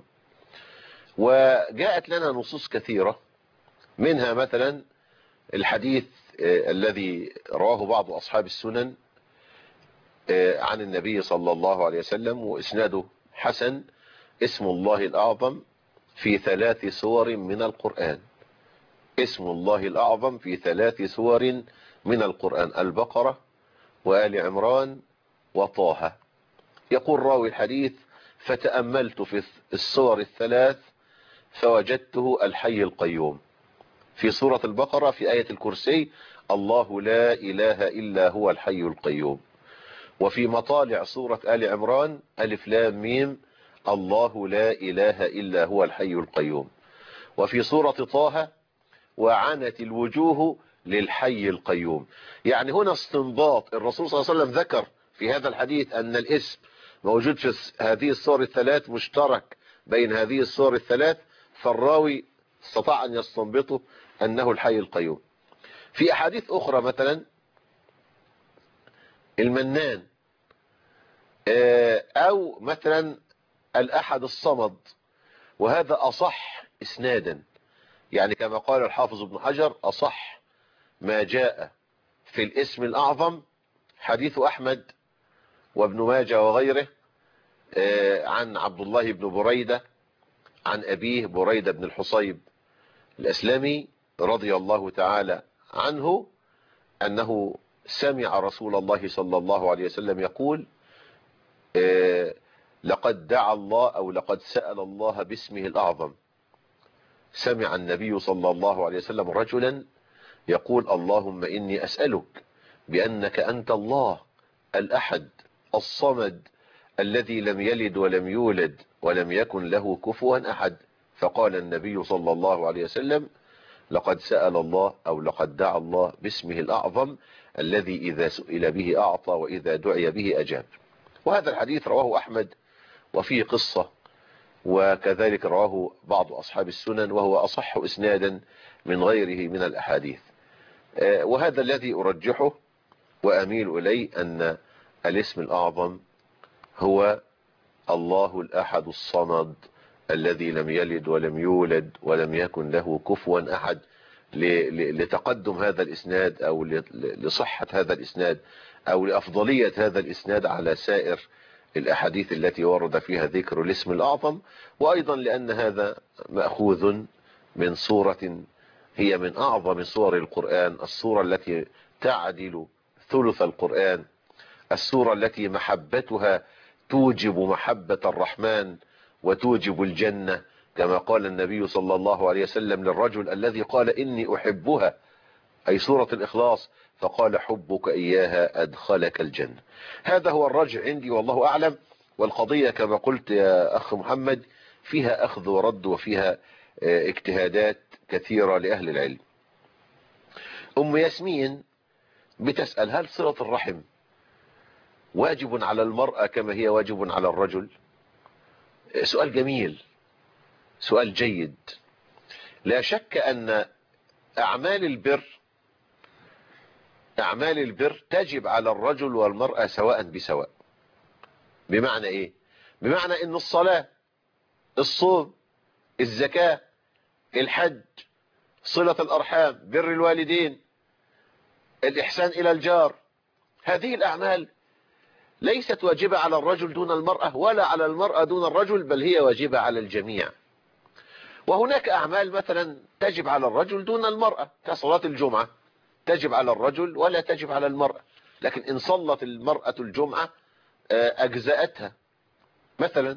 وجاءت لنا نصوص كثيرة، منها مثلا الحديث الذي رواه بعض أصحاب السنن عن النبي صلى الله عليه وسلم وإسناده حسن، اسم الله الأعظم في 3 سور من القرآن. اسم الله الأعظم في 3 سور من القرآن، البقرة وآل عمران وطه. يقول راوي الحديث فتأملت في السور ال3 فوجدته الحي القيوم. في سورة البقرة في آية الكرسي الله لا إله إلا هو الحي القيوم. وفي مطالع سورة آل عمران ألف لام ميم الله لا إله إلا هو الحي القيوم. وفي سورة طه وعنت الوجوه للحي القيوم. يعني هنا استنباط، الرسول صلى الله عليه وسلم ذكر في هذا الحديث أن الاسم موجود في هذه السور ال3 مشترك بين هذه السور ال3، فالراوي استطاع أن يستنبطه أنه الحي القيوم. في أحاديث أخرى مثلا المنان، أو مثلا الأحد الصمد، وهذا أصح إسنادا، يعني كما قال الحافظ ابن حجر أصح ما جاء في الاسم الأعظم حديث أحمد وابن ماجه وغيره عن عبد الله بن بريدة عن أبيه بريدة بن الحصيب الأسلمي رضي الله تعالى عنه أنه سمع رسول الله صلى الله عليه وسلم يقول لقد دعا الله أو لقد سأل الله باسمه الأعظم. سمع النبي صلى الله عليه وسلم رجلا يقول اللهم إني أسألك بأنك أنت الله الأحد الصمد الذي لم يلد ولم يولد ولم يكن له كفوا أحد. فقال النبي صلى الله عليه وسلم لقد سأل الله أو لقد دعا الله باسمه الأعظم الذي إذا سئل به أعطى وإذا دعي به أجاب. وهذا الحديث رواه أحمد وفيه قصة، وكذلك رواه بعض أصحاب السنن، وهو أصح إسنادا من غيره من الأحاديث. وهذا الذي أرجحه وأميل إليه أن الاسم الأعظم هو الله الأحد الصمد الذي لم يلد ولم يولد ولم يكن له كفوا أحد، لتقدم هذا الإسناد أو لصحة هذا الإسناد أو لأفضلية هذا الإسناد على سائر الأحاديث التي ورد فيها ذكر الاسم الأعظم، وأيضا لأن هذا مأخوذ من سورة هي من أعظم سور القرآن، السورة التي تعدل ثلث القرآن، السورة التي محبتها توجب محبة الرحمن وتوجب الجنة، كما قال النبي صلى الله عليه وسلم للرجل الذي قال إني أحبها أي سورة الإخلاص، فقال حبك إياها أدخلك الجنة. هذا هو الرجع عندي والله أعلم. والقضية كما قلت يا أخ محمد فيها أخذ ورد وفيها اجتهادات كثيرة لأهل العلم. أم ياسمين بتسأل هل صلة الرحم واجب على المرأة كما هي واجب على الرجل؟ سؤال جميل، سؤال جيد. لا شك أن أعمال البر تجب على الرجل والمرأة سواء بسواء. بمعنى إيه؟ بمعنى أن الصلاة، الصوم، الزكاة، الحج، صلة الأرحام، بر الوالدين، الإحسان إلى الجار، هذه الأعمال ليست واجبة على الرجل دون المرأة ولا على المرأة دون الرجل، بل هي واجبة على الجميع. وهناك أعمال مثلا تجب على الرجل دون المرأة كصلاة الجمعة، تجب على الرجل ولا تجب على المرأة، لكن إن صلت المرأة الجمعة أجزأتها مثلا.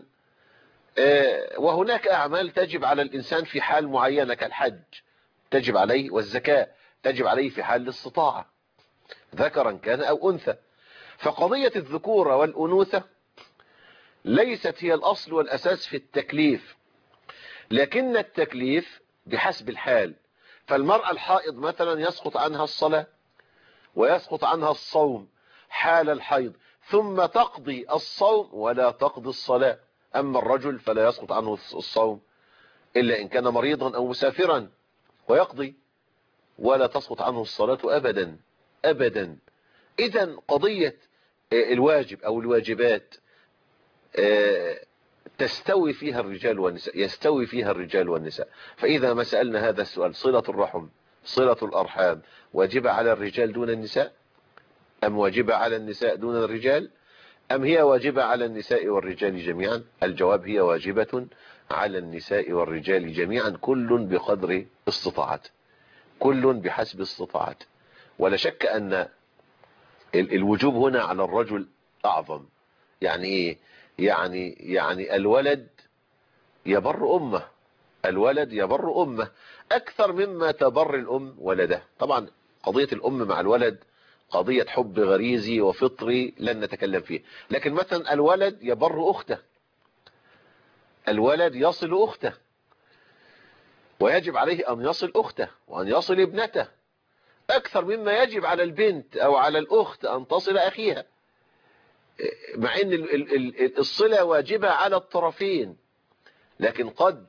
وهناك أعمال تجب على الإنسان في حال معينة كالحج تجب عليه، والزكاة تجب عليه في حال الاستطاعة ذكرا كان أو أنثى. فقضية الذكورة والأنوثة ليست هي الأصل والأساس في التكليف، لكن التكليف بحسب الحال. فالمرأة الحائض مثلا يسقط عنها الصلاة ويسقط عنها الصوم حال الحيض، ثم تقضي الصوم ولا تقضي الصلاة. أما الرجل فلا يسقط عنه الصوم إلا إن كان مريضا أو مسافرا ويقضي، ولا تسقط عنه الصلاة أبدا أبدا. إذن قضية الواجب أو الواجبات تستوي فيها الرجال والنساء، يستوي فيها الرجال والنساء. فإذا ما سألنا هذا السؤال، صلة الرحم، صلة الأرحام، واجبة على الرجال دون النساء أم واجبة على النساء دون الرجال، أم هي واجبة على النساء والرجال جميعا؟ الجواب هي واجبة على النساء والرجال جميعا، كل بقدر استطاعته، كل بحسب استطاعته. ولا شك أن الوجوب هنا على الرجل أعظم. يعني إيه؟ يعني الولد يبر أمه، الولد يبر أمه أكثر مما تبر الأم ولده. طبعا قضية الأم مع الولد قضية حب غريزي وفطري لن نتكلم فيه، لكن مثلا الولد يبر أخته، الولد يصل أخته، ويجب عليه أن يصل أخته وأن يصل ابنته أكثر مما يجب على البنت أو على الأخت أن تصل أخيها، مع أن الصلة واجبة على الطرفين. لكن قد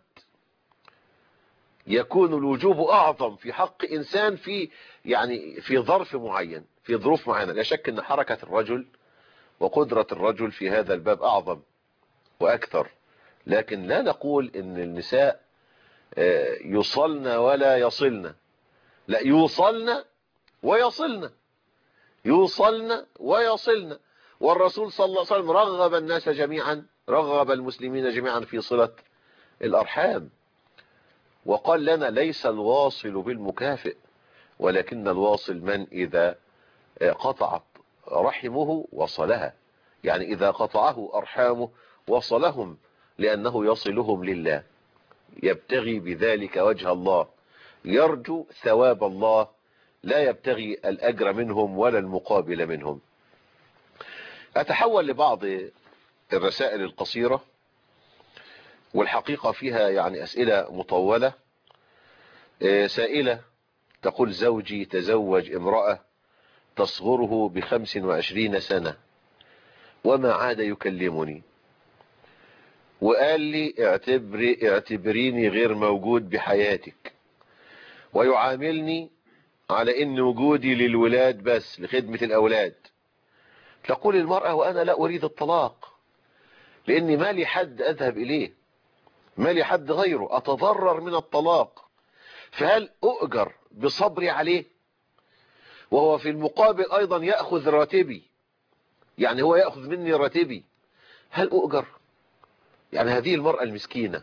يكون الوجوب أعظم في حق إنسان في ظرف معين، في ظروف معينة. لا شك أن حركة الرجل وقدرة الرجل في هذا الباب أعظم وأكثر، لكن لا نقول أن النساء يوصلن ولا يصلن، لا، يوصلن ويصلن، يوصلن ويصلن. والرسول صلى الله عليه وسلم رغب الناس جميعا، رغب المسلمين جميعا في صلة الأرحام، وقال لنا ليس الواصل بالمكافئ، ولكن الواصل من إذا قطعت رحمه وصلها، يعني إذا قطعه أرحامه وصلهم، لأنه يصلهم لله، يبتغي بذلك وجه الله، يرجو ثواب الله، لا يبتغي الأجر منهم ولا المقابل منهم. أتحول لبعض الرسائل القصيرة، والحقيقة فيها يعني أسئلة مطولة. سائلة تقول: زوجي تزوج امرأة تصغره ب25 سنة وما عاد يكلمني، وقال لي اعتبريني غير موجود بحياتك، ويعاملني على ان وجودي للولاد بس، لخدمة الأولاد. تقول المرأة: وأنا لا أريد الطلاق، لأني ما لي حد أذهب إليه، ما لي حد غيره، أتضرر من الطلاق، فهل أؤجر بصبري عليه؟ وهو في المقابل أيضا يأخذ راتبي، يعني هو يأخذ مني راتبي، هل أؤجر؟ يعني هذه المرأة المسكينة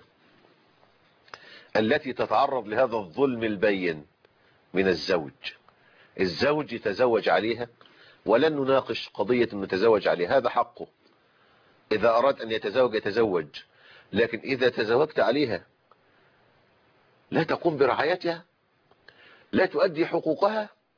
التي تتعرض لهذا الظلم البين من الزوج يتزوج عليها، ولن نناقش قضية أنه يتزوج عليها، هذا حقه، إذا أراد أن يتزوج يتزوج، لكن إذا تزوجت عليها لا تقوم برعايتها، لا تؤدي حقوقها،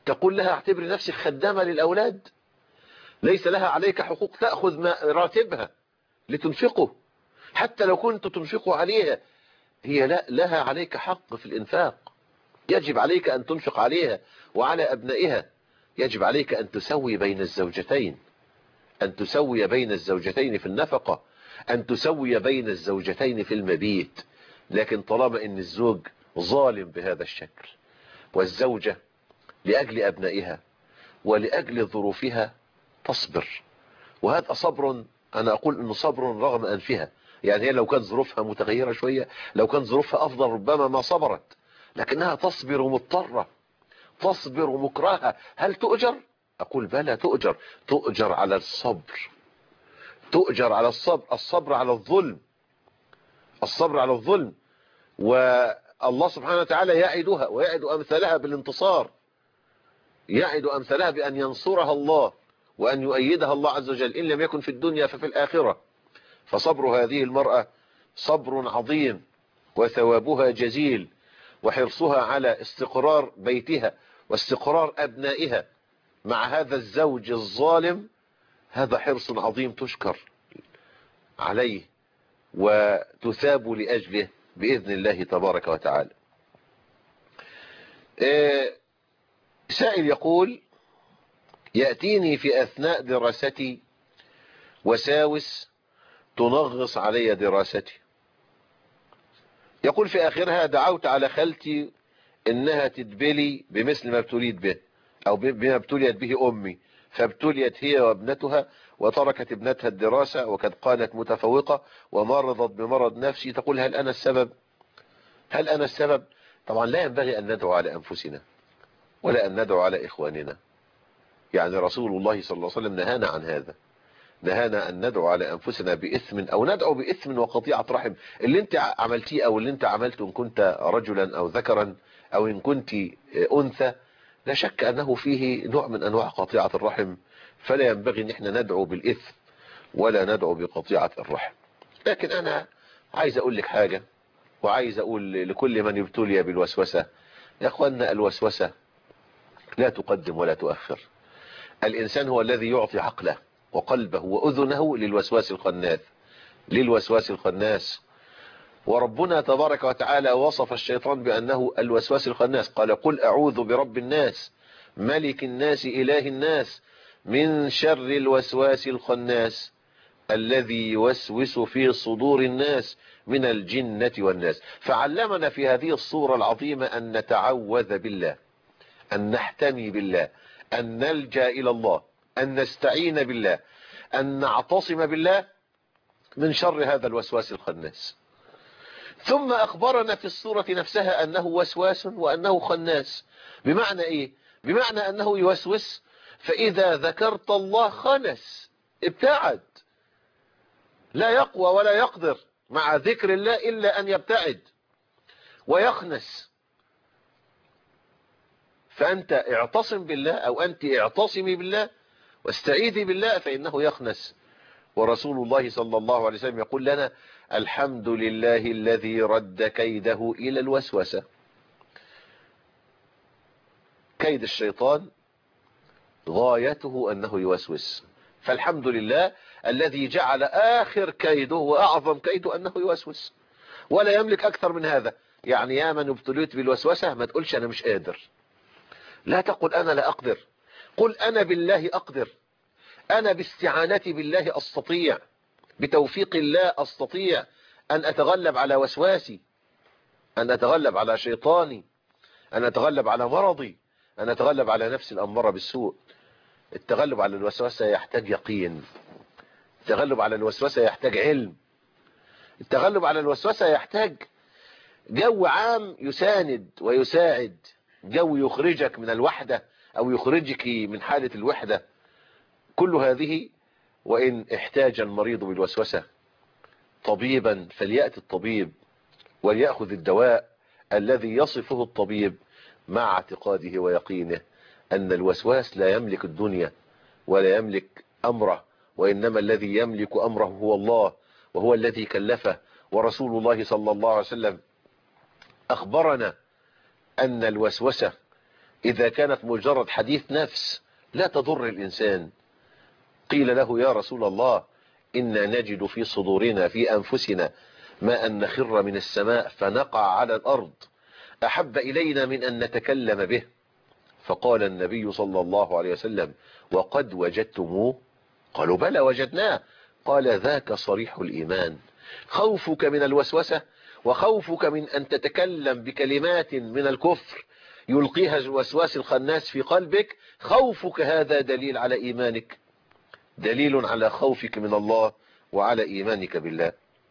تقول لها اعتبري نفسك خدامة للأولاد، ليس لها عليك حقوق تأخذ راتبها لتنفقه، حتى لو كنت تنفقه عليها هي لا لها عليك حق في الإنفاق، يجب عليك أن تنفق عليها وعلى أبنائها، يجب عليك أن تسوي بين الزوجتين، أن تسوي بين الزوجتين في النفقة، أن تسوي بين الزوجتين في المبيت. لكن طالما أن الزوج ظالم بهذا الشكل والزوجة لأجل أبنائها ولأجل ظروفها تصبر، وهذا صبر، أنا أقول أنه صبر رغم أنفها، يعني هي لو كانت ظروفها متغيرة شوية، لو كانت ظروفها أفضل ربما ما صبرت، لكنها تصبر مضطرة، تصبر مكرهة. هل تؤجر؟ أقول بلى تؤجر، تؤجر على الصبر، تؤجر على الصبر، الصبر على الظلم، الصبر على الظلم. والله سبحانه وتعالى يعدها ويعد أمثالها بالانتصار، يعد أمثالها بأن ينصرها الله وأن يؤيدها الله عز وجل، إن لم يكن في الدنيا ففي الآخرة. فصبر هذه المرأة صبر عظيم وثوابها جزيل، وحرصها على استقرار بيتها واستقرار أبنائها مع هذا الزوج الظالم، هذا حرص عظيم تشكر عليه وتثاب لأجله بإذن الله تبارك وتعالى. سائل يقول: يأتيني في أثناء دراستي وساوس تنغص علي دراستي. يقول في آخرها: دعوت على خالتي إنها تدبلي بمثل ما ابتليت به أو بما ابتليت به أمي، فابتليت هي وابنتها وتركت ابنتها الدراسة وقد كانت متفوقة ومرضت بمرض نفسي. تقول: هل أنا السبب؟ هل أنا السبب؟ طبعا لا ينبغي أن ندعو على أنفسنا ولا أن ندعو على إخواننا، يعني رسول الله صلى الله عليه وسلم نهانا عن هذا، نهانا أن ندعو على أنفسنا بإثم أو ندعو بإثم وقطيعة رحم. اللي انت عملتيه أو اللي انت عملته إن كنت رجلا أو ذكرا أو إن كنت أنثى، لا شك أنه فيه نوع من أنواع قطيعة الرحم، فلا ينبغي أن احنا ندعو بالإثم ولا ندعو بقطيعة الرحم. لكن أنا عايز أقول لك حاجة، وعايز أقول لكل من يبتلي بالوسوسة: يا أخوانا، الوسوسة لا تقدم ولا تؤخر. الإنسان هو الذي يعطي عقله وقلبه وأذنه للوسواس الخناس، للوسواس الخناس. وربنا تبارك وتعالى وصف الشيطان بأنه الوسواس الخناس، قال: قل أعوذ برب الناس ملك الناس إله الناس من شر الوسواس الخناس الذي يوسوس في صدور الناس من الجنة والناس. فعلمنا في هذه الصورة العظيمة أن نتعوذ بالله، أن نحتمي بالله، أن نلجأ إلى الله، أن نستعين بالله، أن نعتصم بالله من شر هذا الوسواس الخناس. ثم أخبرنا في الصورة نفسها أنه وسواس وأنه خناس. بمعنى إيه؟ بمعنى أنه يوسوس، فإذا ذكرت الله خنس، ابتعد، لا يقوى ولا يقدر مع ذكر الله إلا أن يبتعد ويخنس. فأنت اعتصم بالله أو أنت اعتصمي بالله واستعيذي بالله فإنه يخنس. ورسول الله صلى الله عليه وسلم يقول لنا: الحمد لله الذي رد كيده إلى الوسوسة. كيد الشيطان غايته أنه يوسوس، فالحمد لله الذي جعل آخر كيده وأعظم كيده أنه يوسوس، ولا يملك أكثر من هذا. يعني يا من ابتليت بالوسوسة ما تقولش أنا مش قادر، لا تقل أنا لا أقدر، قل أنا بالله أقدر، أنا باستعانتي بالله أستطيع، بتوفيق الله أستطيع أن أتغلب على وسواسي، أن أتغلب على شيطاني، أن أتغلب على مرضي، أن أتغلب على نفسي الأمارة بالسوء. التغلب على الوسوسة يحتاج يقين، التغلب على الوسوسة يحتاج علم، التغلب على الوسوسة يحتاج جو عام يساند ويساعد، جو يخرجك من الوحدة أو يخرجك من حالة الوحدة. كل هذه، وإن احتاج المريض بالوسوسة طبيبا فليأتي الطبيب وليأخذ الدواء الذي يصفه الطبيب مع اعتقاده ويقينه أن الوسواس لا يملك الدنيا ولا يملك أمره، وإنما الذي يملك أمره هو الله، وهو الذي كلفه. ورسول الله صلى الله عليه وسلم أخبرنا أن الوسوسة إذا كانت مجرد حديث نفس لا تضر الإنسان. قيل له يا رسول الله إنا نجد في صدورنا في أنفسنا ما أن نخر من السماء فنقع على الأرض أحب إلينا من أن نتكلم به. فقال النبي صلى الله عليه وسلم وقد وجدتموه؟ قالوا بلى وجدناه. قال ذاك صريح الإيمان. خوفك من الوسوسة وخوفك من أن تتكلم بكلمات من الكفر يلقيها الوسواس الخناس في قلبك، خوفك هذا دليل على إيمانك، دليل على خوفك من الله وعلى إيمانك بالله.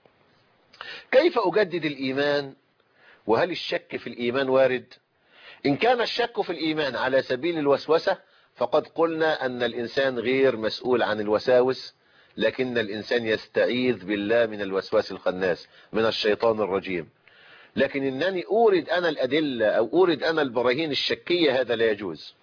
كيف أجدد الإيمان وهل الشك في الإيمان وارد؟ إن كان الشك في الإيمان على سبيل الوسوسة فقد قلنا أن الإنسان غير مسؤول عن الوساوس، لكن الإنسان يستعيذ بالله من الوسواس الخناس من الشيطان الرجيم. لكن إنني أورد أنا الأدلة أو أورد أنا البراهين الشكية هذا لا يجوز.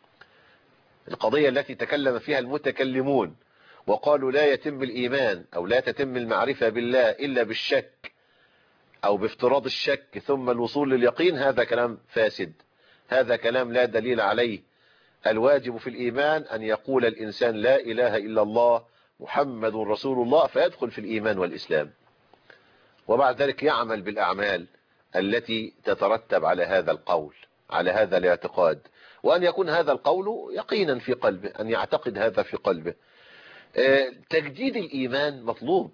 القضية التي تكلم فيها المتكلمون وقالوا لا يتم الإيمان أو لا تتم المعرفة بالله إلا بالشك أو بافتراض الشك ثم الوصول لليقين، هذا كلام فاسد، هذا كلام لا دليل عليه. الواجب في الإيمان أن يقول الإنسان لا إله إلا الله محمد رسول الله فيدخل في الإيمان والإسلام، وبعد ذلك يعمل بالأعمال التي تترتب على هذا القول، على هذا الاعتقاد، وأن يكون هذا القول يقينا في قلبه، أن يعتقد هذا في قلبه. تجديد الإيمان مطلوب،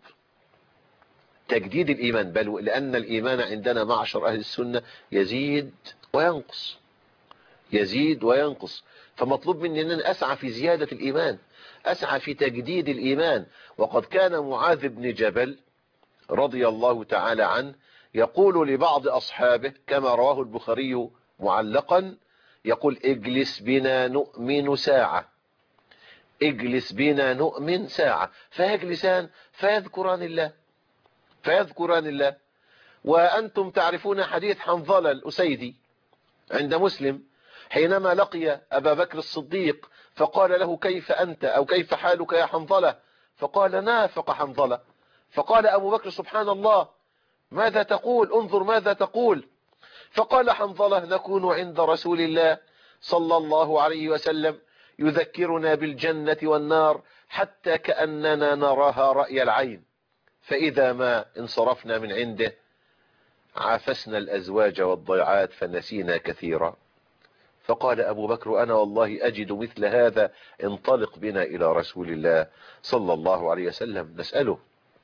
تجديد الإيمان، بل لأن الإيمان عندنا معشر أهل السنة يزيد وينقص، يزيد وينقص، فمطلوب مني أن أسعى في زيادة الإيمان، أسعى في تجديد الإيمان. وقد كان معاذ بن جبل رضي الله تعالى عنه يقول لبعض أصحابه كما رواه البخاري معلقا، يقول اجلس بنا نؤمن ساعة، اجلس بنا نؤمن ساعة، فيجلسان فيذكران الله، فيذكران الله. وأنتم تعرفون حديث حنظلة الأسيدي عند مسلم حينما لقي أبا بكر الصديق فقال له كيف أنت أو كيف حالك يا حنظلة؟ فقال نافق حنظلة. فقال أبو بكر سبحان الله ماذا تقول؟ انظر ماذا تقول. فقال حنظلة نكون عند رسول الله صلى الله عليه وسلم يذكرنا بالجنة والنار حتى كأننا نراها رأي العين، فإذا ما انصرفنا من عنده عافسنا الأزواج والضيعات فنسينا كثيرا. فقال أبو بكر أنا والله أجد مثل هذا، انطلق بنا إلى رسول الله صلى الله عليه وسلم نسأله.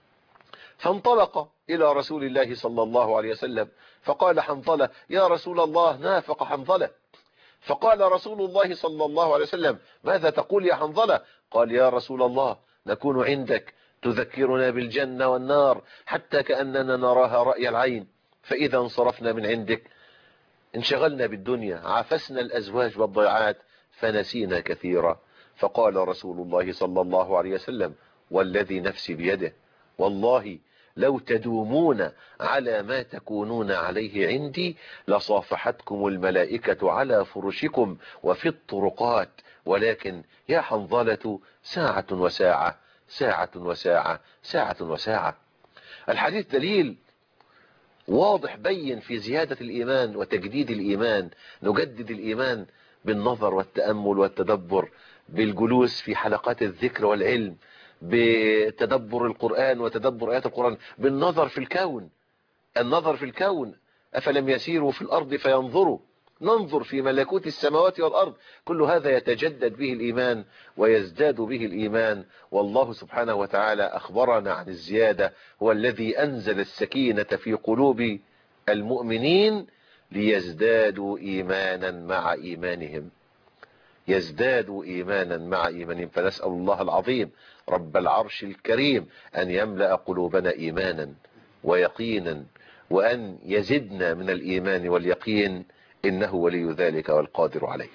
فانطلق إلى رسول الله صلى الله عليه وسلم فقال حنظلة يا رسول الله نافق حنظلة. فقال رسول الله صلى الله عليه وسلم ماذا تقول يا حنظلة؟ قال يا رسول الله نكون عندك تذكرنا بالجنة والنار حتى كأننا نراها رأي العين، فإذا انصرفنا من عندك انشغلنا بالدنيا عافسنا الأزواج والضيعات فنسينا كثيرا. فقال رسول الله صلى الله عليه وسلم والذي نفسي بيده والله لو تدومون على ما تكونون عليه عندي لصافحتكم الملائكة على فرشكم وفي الطرقات، ولكن يا حنظلة ساعة وساعة، ساعة وساعة، ساعة وساعة. الحديث دليل واضح بين في زيادة الإيمان وتجديد الإيمان. نجدد الإيمان بالنظر والتأمل والتدبر، بالجلوس في حلقات الذكر والعلم، بتدبر القرآن وتدبر آيات القرآن، بالنظر في الكون، النظر في الكون. أفلم يسيروا في الأرض فينظروا، ننظر في ملكوت السماوات والأرض. كل هذا يتجدد به الإيمان ويزداد به الإيمان. والله سبحانه وتعالى أخبرنا عن الزيادة، هو الذي أنزل السكينة في قلوب المؤمنين ليزدادوا إيمانا مع إيمانهم، يزدادوا إيمانا مع إيمانهم. فنسأل الله العظيم رب العرش الكريم أن يملأ قلوبنا إيمانا ويقينا، وأن يزدنا من الإيمان واليقين، إنه ولي ذلك والقادر عليه.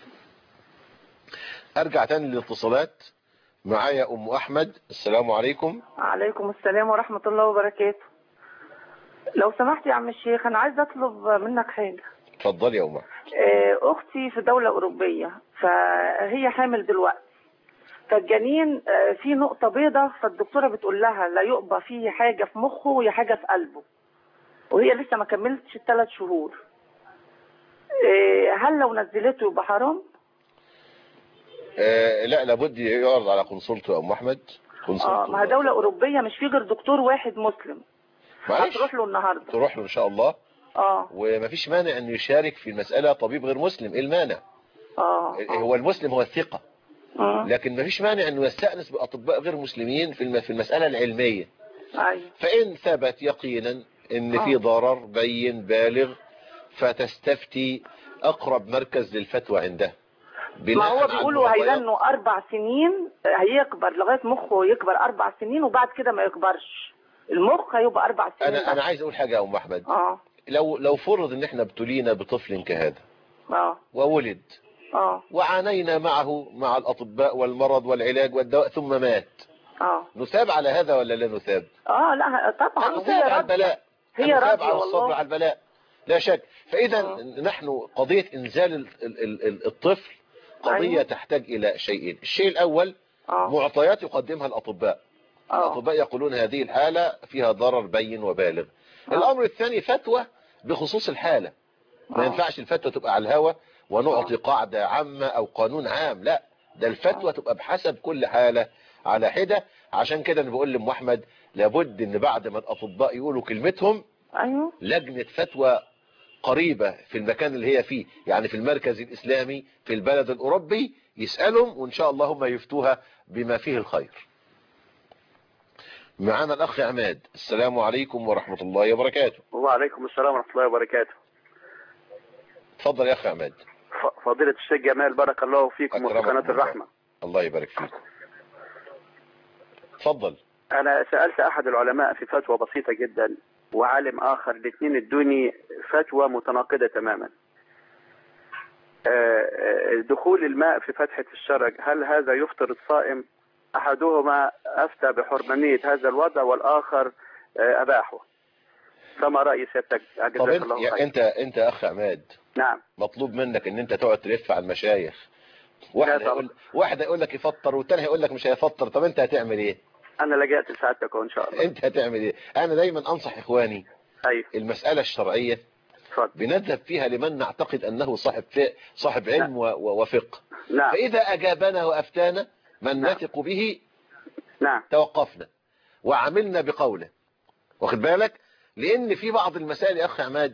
أرجع تاني للاتصالات. معايا أم أحمد. السلام عليكم. عليكم السلام ورحمة الله وبركاته. لو سمحت يا عم الشيخ أنا عايزة أطلب منك حاجة. اتفضلي يا أم أحمد. أختي في دولة أوروبية فهي حامل دلوقتي، فالجنين في نقطة بيضة، فالدكتورة بتقول لها لا يقبى فيه حاجة في مخه وهي حاجة في قلبه، وهي لسه ما كملتش 3 شهور. هل لو نزلته يبقى حرام؟ لا، لابد يعرض على قنصلته يا ام احمد. ما هي دولة أوروبية مش في غير دكتور واحد مسلم. هتروح له النهارده. تروح له ان شاء الله. ومفيش مانع انه يشارك في المسألة طبيب غير مسلم. ايه المانع؟ هو المسلم هو الثقة. لكن مفيش مانع انه يستأنس باطباء غير مسلمين في المسألة العلمية. فإن ثبت يقينا ان في ضرر بين بالغ فتستفتي اقرب مركز للفتوى عنده. ما هو بيقولوا هيلنوا 4 سنين، هيكبر لغاية مخه يكبر 4 سنين وبعد كده ما يكبرش المخ، هيبقى 4 سنين. انا عايز اقول حاجة يا ام احمد. لو فرض ان احنا ابتلينا بطفل كهذا وولد وعانينا معه مع الاطباء والمرض والعلاج والدواء ثم مات، نثاب على هذا ولا لا نثاب؟ لا طبعا. نثاب على البلاء، هي نثاب على الصبر على البلاء لا شك. فاذا نحن قضية انزال الطفل قضية تحتاج الى شيئين. الشيء الاول معطيات يقدمها الاطباء. الاطباء يقولون هذه الحالة فيها ضرر بين وبالغ. الامر الثاني فتوى بخصوص الحالة. ما ينفعش الفتوى تبقى على الهوى ونعطي قاعدة عامة او قانون عام، لا، ده الفتوى تبقى بحسب كل حالة على حدة. عشان كده انا بقول لام احمد لابد ان بعد ما الاطباء يقولوا كلمتهم لجنة فتوى قريبة في المكان اللي هي فيه، يعني في المركز الإسلامي في البلد الأوروبي، يسألهم وإن شاء الله هم يفتوها بما فيه الخير. معنا الأخ عماد. السلام عليكم ورحمة الله وبركاته. وعليكم السلام ورحمة الله وبركاته. تفضل يا أخ عماد. فضيلة الشيخ جمال بارك الله فيكم وفي قناة الرحمة. الله يبارك فيك. تفضل. أنا سألت أحد العلماء في فتوى بسيطة جدا وعالم آخر، الاثنين ادوني فتوى متناقضة تماما. دخول الماء في فتحة الشرج هل هذا يفطر الصائم؟ أحدهما أفتى بحرمانية هذا الوضع والآخر أباحه. فما رأي سيادتك؟ طب انت أخ عماد. نعم. مطلوب منك ان انت تقعد تلف على المشايخ. واحد يقول لك يفطر والتاني هيقول لك مش هيفطر. طب انت هتعمل ايه؟ انا لجأت لسعادتك وان شاء الله. انت هتعمل ايه؟ انا دايما انصح اخواني. المسألة الشرعية بنذهب فيها لمن نعتقد انه صاحب علم وفقه. فاذا اجابنا وافتانا من نثق به توقفنا وعملنا بقوله. واخد بالك؟ لان في بعض المسائل يا اخ عماد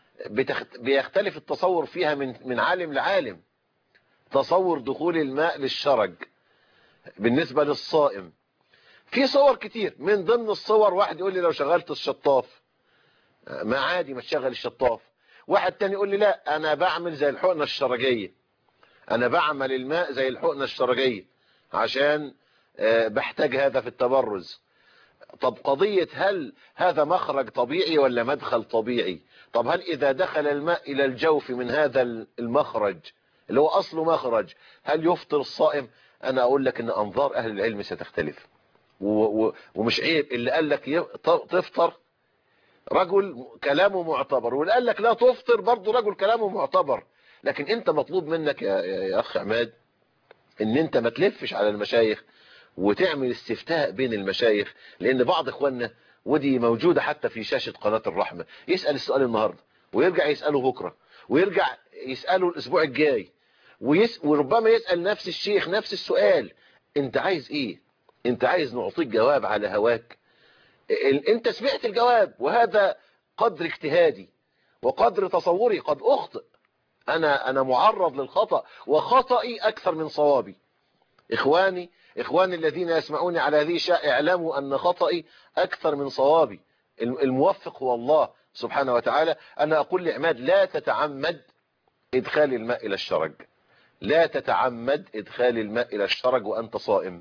بيختلف التصور فيها من عالم لعالم. تصور دخول الماء للشرج بالنسبة للصائم في صور كتير. من ضمن الصور واحد يقول لي لو شغلت الشطاف ما عادي ما تشغل الشطاف. واحد تاني يقول لي لا انا بعمل زي الحقنة الشرجية، انا بعمل الماء زي الحقنة الشرجية عشان بحتاج هذا في التبرز. طب قضية هل هذا مخرج طبيعي ولا مدخل طبيعي؟ طب هل اذا دخل الماء الى الجوف من هذا المخرج اللي هو اصله مخرج هل يفطر الصائم؟ انا اقول لك ان انظار اهل العلم ستختلف ومش عيب. اللي قال لك تفطر رجل كلامه معتبر، واللي قال لك لا تفطر برضه رجل كلامه معتبر. لكن انت مطلوب منك يا اخ عماد ان انت ما تلفش على المشايخ وتعمل استفتاء بين المشايخ. لان بعض اخواننا ودي موجودة حتى في شاشة قناة الرحمة يسأل السؤال النهاردة ويرجع يسأله بكرة ويرجع يسأله الاسبوع الجاي وربما يسأل نفس الشيخ نفس السؤال. انت عايز ايه؟ انت عايز نعطيك جواب على هواك؟ انت سمعت الجواب وهذا قدر اجتهادي وقدر تصوري قد اخطئ. انا معرض للخطأ وخطئي اكثر من صوابي. اخواني الذين يسمعوني على هذه الشاشة اعلموا ان خطئي اكثر من صوابي. الموفق هو الله سبحانه وتعالى. انا اقول لعماد لا تتعمد ادخال الماء الى الشرج، لا تتعمد ادخال الماء الى الشرج وانت صائم.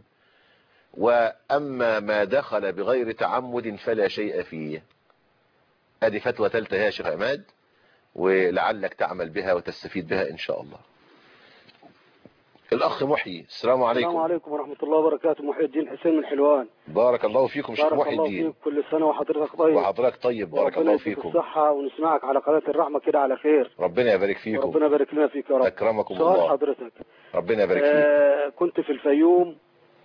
واما ما دخل بغير تعمد فلا شيء فيه. ادي فتوى ثالثه يا شيخ عماد ولعلك تعمل بها وتستفيد بها ان شاء الله. الاخ محيي. السلام عليكم. السلام عليكم ورحمة الله وبركاته. محي الدين حسين من حلوان. بارك الله فيكم شيخ محي الدين. بارك الله فيك. كل سنة وحضرتك طيب. وحضرتك طيب. بارك الله فيكم. الصحة ونسمعك على قناة الرحمة كده على خير. ربنا يبارك فيكم. ربنا يبارك لنا فيك يا رب. اكرمكم الله. سؤال حضرتك. ربنا يبارك فيك. كنت في الفيوم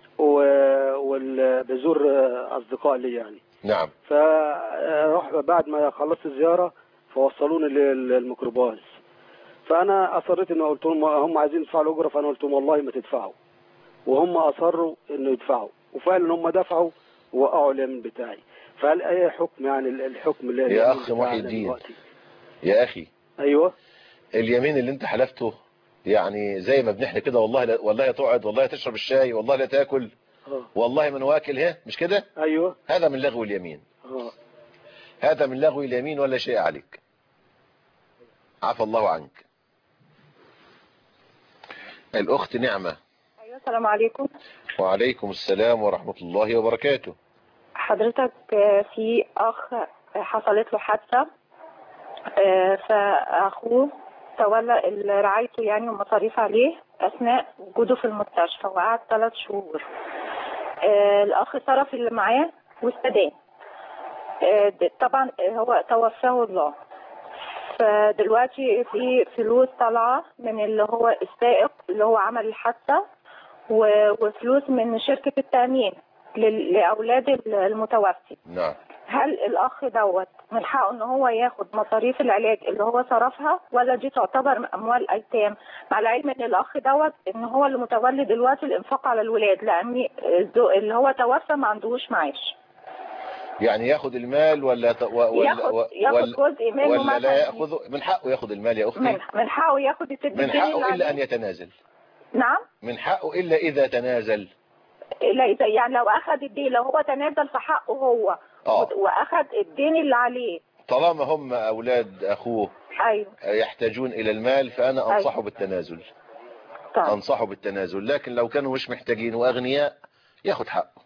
بزور اصدقاء لي يعني. نعم. فروح بعد ما خلصت الزيارة فوصلوني للميكروباص. فانا اصريت انه قلت لهم هم عايزين يدفعوا الاجره، فانا قلت لهم والله ما تدفعوا، وهم اصروا انه يدفعوا، وفعلا هم دفعوا ووقعوا اليمين بتاعي. فهل اي حكم يعني الحكم اللي يا اخ محي الدين، يا اخي ايوه اليمين اللي انت حلفته يعني زي ما بنحلف كده، والله لا والله تقعد، والله تشرب الشاي، والله لا تاكل، والله من واكل، ها مش كده؟ ايوه هذا من لغو اليمين. هذا من لغو اليمين ولا شيء عليك، عفى الله عنك. الاخت نعمة. ايوه السلام عليكم. وعليكم السلام ورحمة الله وبركاته. حضرتك في اخ حصلت له حادثة، فاخوه تولى رعايته يعني ومصاريف عليه اثناء وجوده في المستشفى، وقعد 3 شهور. الاخ صرف اللي معاه واستدان. طبعا هو توفاه الله. فدلوقتي في فلوس طالعه من اللي هو السائق اللي هو عمل الحادثه، وفلوس من شركه التامين لاولاد المتوفي. نعم. هل الاخ دوت من حقه ان هو ياخد مصاريف العلاج اللي هو صرفها، ولا دي تعتبر اموال ايتام؟ مع العلم ان الاخ دوت ان هو اللي متولي دلوقتي الانفاق على الولاد، لان اللي هو توفى ما عندهوش معاش. يعني ياخد المال ولا ياخد جزء منه، ولا لا ياخذه؟ من حقه ياخد المال يا اختي، من حقه ياخد الست من حقه الا ان يتنازل. نعم، من حقه الا اذا تنازل. لا يعني لو اخذ الدين، لو هو تنازل في حقه هو واخذ الدين اللي عليه، طالما هم اولاد اخوه ايوه يحتاجون الى المال فانا انصحه بالتنازل. انصحه بالتنازل، لكن لو كانوا مش محتاجين واغنياء ياخد حقه.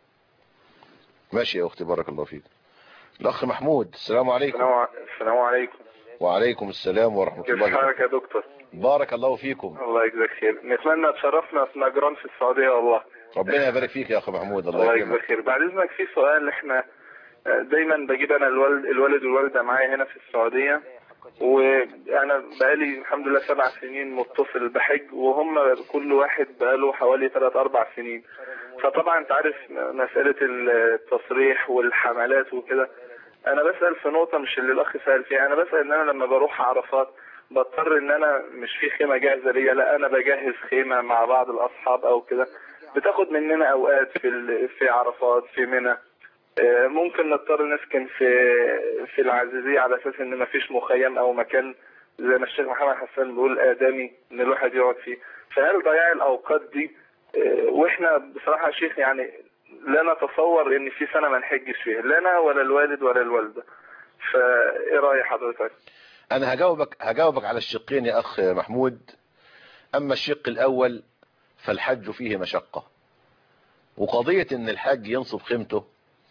ماشي يا اختي، بارك الله فيك. الاخ محمود. السلام عليكم. السلام عليكم. وعليكم السلام ورحمة الله وبركاته. كيف حالك يا دكتور؟ بارك الله فيكم. الله يجزاك خير. نتمنى تشرفنا في نجران في السعودية والله. ربنا يبارك فيك يا اخي محمود. الله يجزاك خير. بعد اذنك في سؤال، احنا دايما بجيب انا الوالد والوالدة معايا هنا في السعودية، وانا بقالي الحمد لله 7 سنين متصل بحج، وهم كل واحد بقاله حوالي 3-4 سنين. فطبعا انت عارف مسألة التصريح والحملات وكده. انا بسأل في نقطة مش اللي الاخ سأل فيها، انا بسأل ان انا لما بروح عرفات بضطر ان انا مش في خيمة جاهزة ليا، لا انا بجهز خيمة مع بعض الاصحاب او كده، بتاخد مننا اوقات في عرفات في منى. ممكن نضطر نسكن في العزيزية على اساس ان مفيش مخيم او مكان زي ما الشيخ محمد حسان بيقول ادمي ان الواحد يقعد فيه. فهل ضياع الاوقات دي، واحنا بصراحة يا شيخ يعني لا نتصور ان في سنة ما نحجش فيها، لا انا ولا الوالد ولا الوالدة، فايه رأي حضرتك؟ انا هجاوبك على الشقين يا اخ محمود. اما الشق الاول فالحج فيه مشقة، وقضية ان الحج ينصب خيمته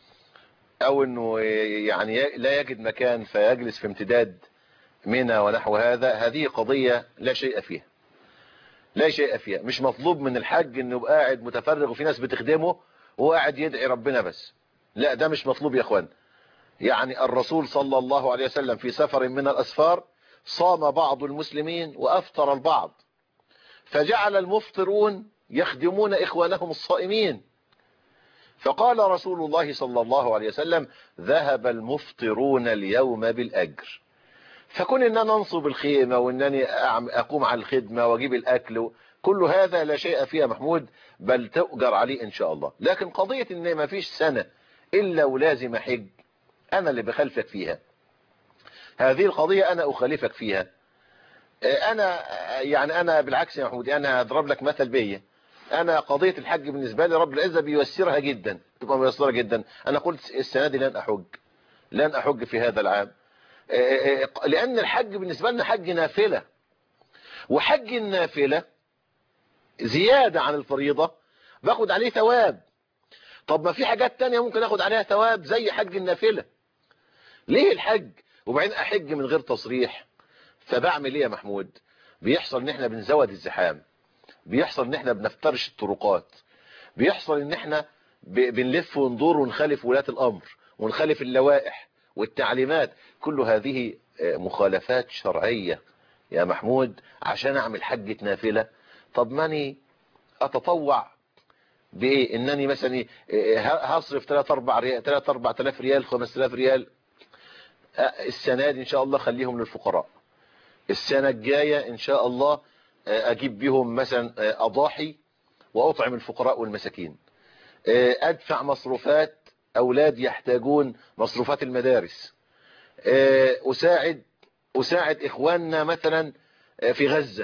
او انه يعني لا يجد مكان فيجلس في امتداد منى ونحو هذه قضية لا شيء فيها، لا شيء فيها. مش مطلوب من الحج انه يبقى قاعد متفرغ وفي ناس بتخدمه وهو قاعد يدعي ربنا بس، لا ده مش مطلوب يا اخوان. يعني الرسول صلى الله عليه وسلم في سفر من الاسفار صام بعض المسلمين وافطر البعض، فجعل المفطرون يخدمون اخوانهم الصائمين، فقال رسول الله صلى الله عليه وسلم ذهب المفطرون اليوم بالاجر. فكون ان انا انصب الخيمة وانني اقوم على الخدمة واجيب الاكل، كل هذا لا شيء فيها محمود، بل تؤجر عليه ان شاء الله. لكن قضية ان ما فيش سنة الا ولازم حج، انا اللي بخالفك فيها. هذه القضية انا اخالفك فيها. انا بالعكس يا محمود، انا هضرب لك مثل بيا. انا قضية الحج بالنسبة لي رب العزة بيوسرها جدا، تبقى ميسرة جدا. انا قلت السنة دي لن احج في هذا العام، لان الحج بالنسبة لنا حج نافلة، وحج النافلة زيادة عن الفريضة باخد عليه ثواب. طب ما في حاجات تانية ممكن اخد عليها ثواب زي حج النافلة، ليه الحج وبعدين احج من غير تصريح؟ فبعمل ايه يا محمود؟ بيحصل ان احنا بنزود الزحام، بيحصل ان احنا بنفترش الطرقات، بيحصل ان احنا بنلف وندور ونخالف ولاة الامر ونخالف اللوائح والتعليمات. كل هذه مخالفات شرعية يا محمود عشان اعمل حجة نافلة. طب ماني اتطوع بايه؟ انني مثلا هصرف 3-4 آلاف ريال 5000 ريال السنة دي ان شاء الله خليهم للفقراء، السنة الجاية إن شاء الله أجيب بهم مثلا أضاحي وأطعم الفقراء والمساكين، أدفع مصروفات أولاد يحتاجون مصروفات المدارس، أساعد إخواننا مثلا في غزة،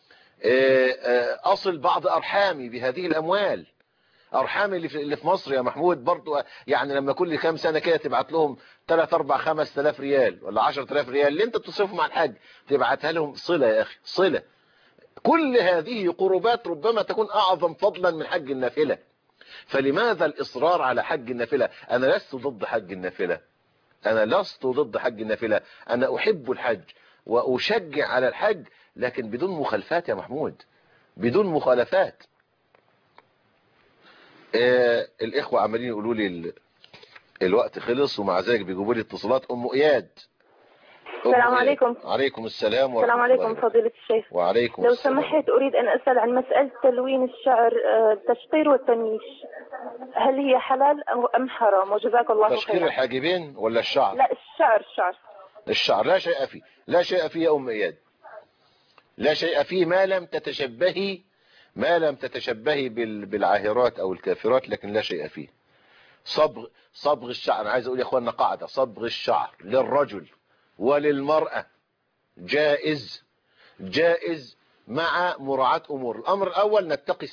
أصل بعض أرحامي بهذه الأموال. أرحامي اللي في مصر يا محمود برضو، يعني لما كل كام سنة كده تبعت لهم 3 4 5000 ريال ولا 10000 ريال اللي انت بتصرفهم مع الحاج، تبعتها لهم صلة يا أخي، صلة. كل هذه قربات ربما تكون أعظم فضلا من حج النافلة. فلماذا الإصرار على حج النافلة؟ أنا لست ضد حج النافلة، أنا لست ضد حج النافلة، أنا أحب الحج وأشجع على الحج، لكن بدون مخالفات يا محمود، بدون مخالفات. الإخوة عمالين يقولوا لي الوقت خلص، ومع ذلك بيجيبوا لي اتصالات. أم إياد. السلام عليكم. عليكم السلام ورحمة الله. السلام عليكم فضيلة الشيخ. وعليكم لو السلام. سمحت أريد أن أسأل عن مسألة تلوين الشعر، التشقير والتنميش، هل هي حلال أم حرام؟ وجزاك الله خيرا. تشقير الحاجبين ولا الشعر؟ لا الشعر لا شيء فيه، لا شيء فيه يا أم إياد، لا شيء فيه ما لم تتشبهي بالعاهرات أو الكافرات، لكن لا شيء فيه. صبغ الشعر، أنا عايز أقول يا أخواننا قاعدة: صبغ الشعر للرجل وللمرأة جائز مع مراعاة أمور. الأمر الأول نتقي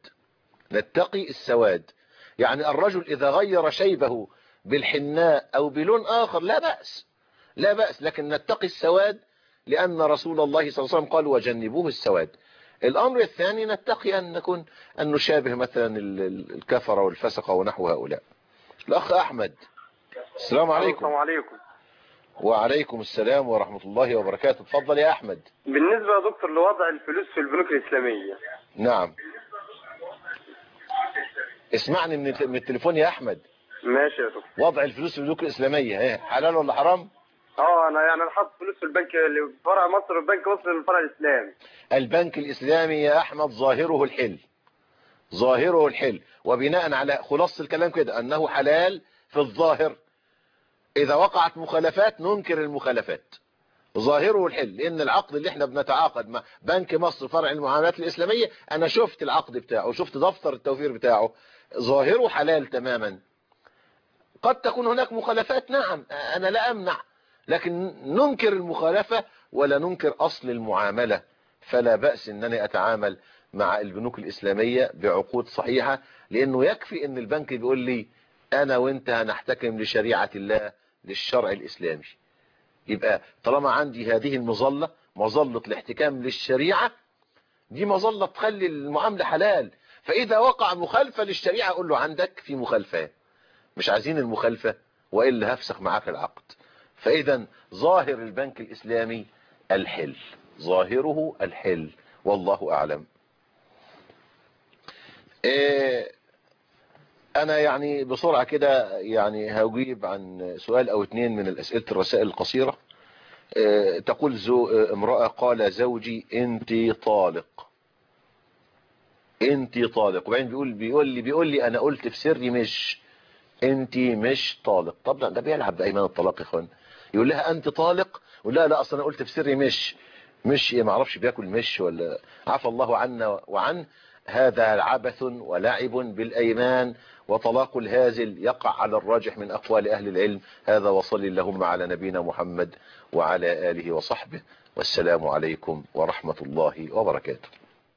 السواد، يعني الرجل إذا غير شيبه بالحناء أو بلون آخر لا بأس، لكن نتقي السواد لأن رسول الله صلى الله عليه وسلم قال: وجنبوه السواد. الأمر الثاني نتقي أن نشابه مثلا الكفر والفسق ونحو هؤلاء. الأخ أحمد. السلام عليكم. السلام عليكم. وعليكم السلام ورحمة الله وبركاته. اتفضل يا أحمد. بالنسبة يا دكتور لوضع الفلوس في البنوك الإسلامية. نعم. اسمعني من التليفون يا أحمد. ماشي يا دكتور. وضع الفلوس في البنوك الإسلامية حلال ولا حرام؟ أنا حاطط فلوس في البنك اللي فرع مصر، البنك مصر الفرع الإسلامي. البنك الإسلامي يا أحمد ظاهره الحل، وبناء على خلاصة الكلام كده أنه حلال في الظاهر. إذا وقعت مخالفات ننكر المخالفات. ظاهره الحل، لأن العقد اللي احنا بنتعاقد مع بنك مصر فرع المعاملات الإسلامية، أنا شفت العقد بتاعه وشفت دفتر التوفير بتاعه، ظاهره حلال تماما. قد تكون هناك مخالفات، نعم، أنا لا أمنع، لكن ننكر المخالفة ولا ننكر أصل المعاملة. فلا بأس أنني أتعامل مع البنوك الإسلامية بعقود صحيحة، لأنه يكفي أن البنك بيقول لي أنا وأنت هنحتكم لشريعة الله، للشرع الإسلامي. يبقى طالما عندي هذه المظلة، مظلة الاحتكام للشريعة، دي مظلة تخلي المعاملة حلال. فإذا وقع مخالفة للشريعة أقول له عندك في مخالفة، مش عايزين المخالفة وإلا هفسخ معاك العقد. فإذا ظاهر البنك الإسلامي الحل، ظاهره الحل، والله أعلم. أنا يعني بسرعة كده يعني هجيب عن سؤال أو اتنين من الأسئلة الرسائل القصيرة. تقول امرأة: قال زوجي أنت طالق، وبعدين بيقول لي أنا قلت في سري أنت مش طالق. طب ده بيلعب بأيمان الطلاق يا اخوان. يقول لها أنت طالق، ولا لا أصلا أنا قلت في سري مش ما اعرفش بياكل ولا عفى الله عنا وعن. هذا عبث ولعب بالأيمان، وطلاق الهازل يقع على الراجح من أقوال أهل العلم. هذا، وصل اللهم على نبينا محمد وعلى آله وصحبه، والسلام عليكم ورحمة الله وبركاته.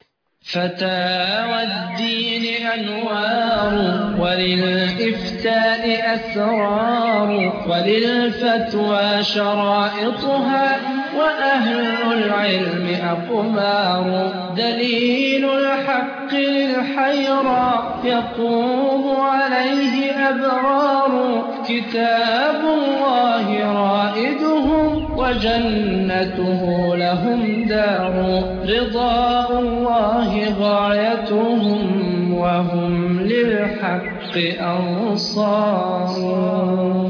فتاوى الدين أنوار، وللإفتاء أسرار، وللفتوى شرائطها، وأهل العلم أقمار. دليل الحق للحيرى يقوم عليه أبرار. كتاب الله رائدهم، وجنته لهم دار. رضا الله غايتهم، وهم للحق أنصار.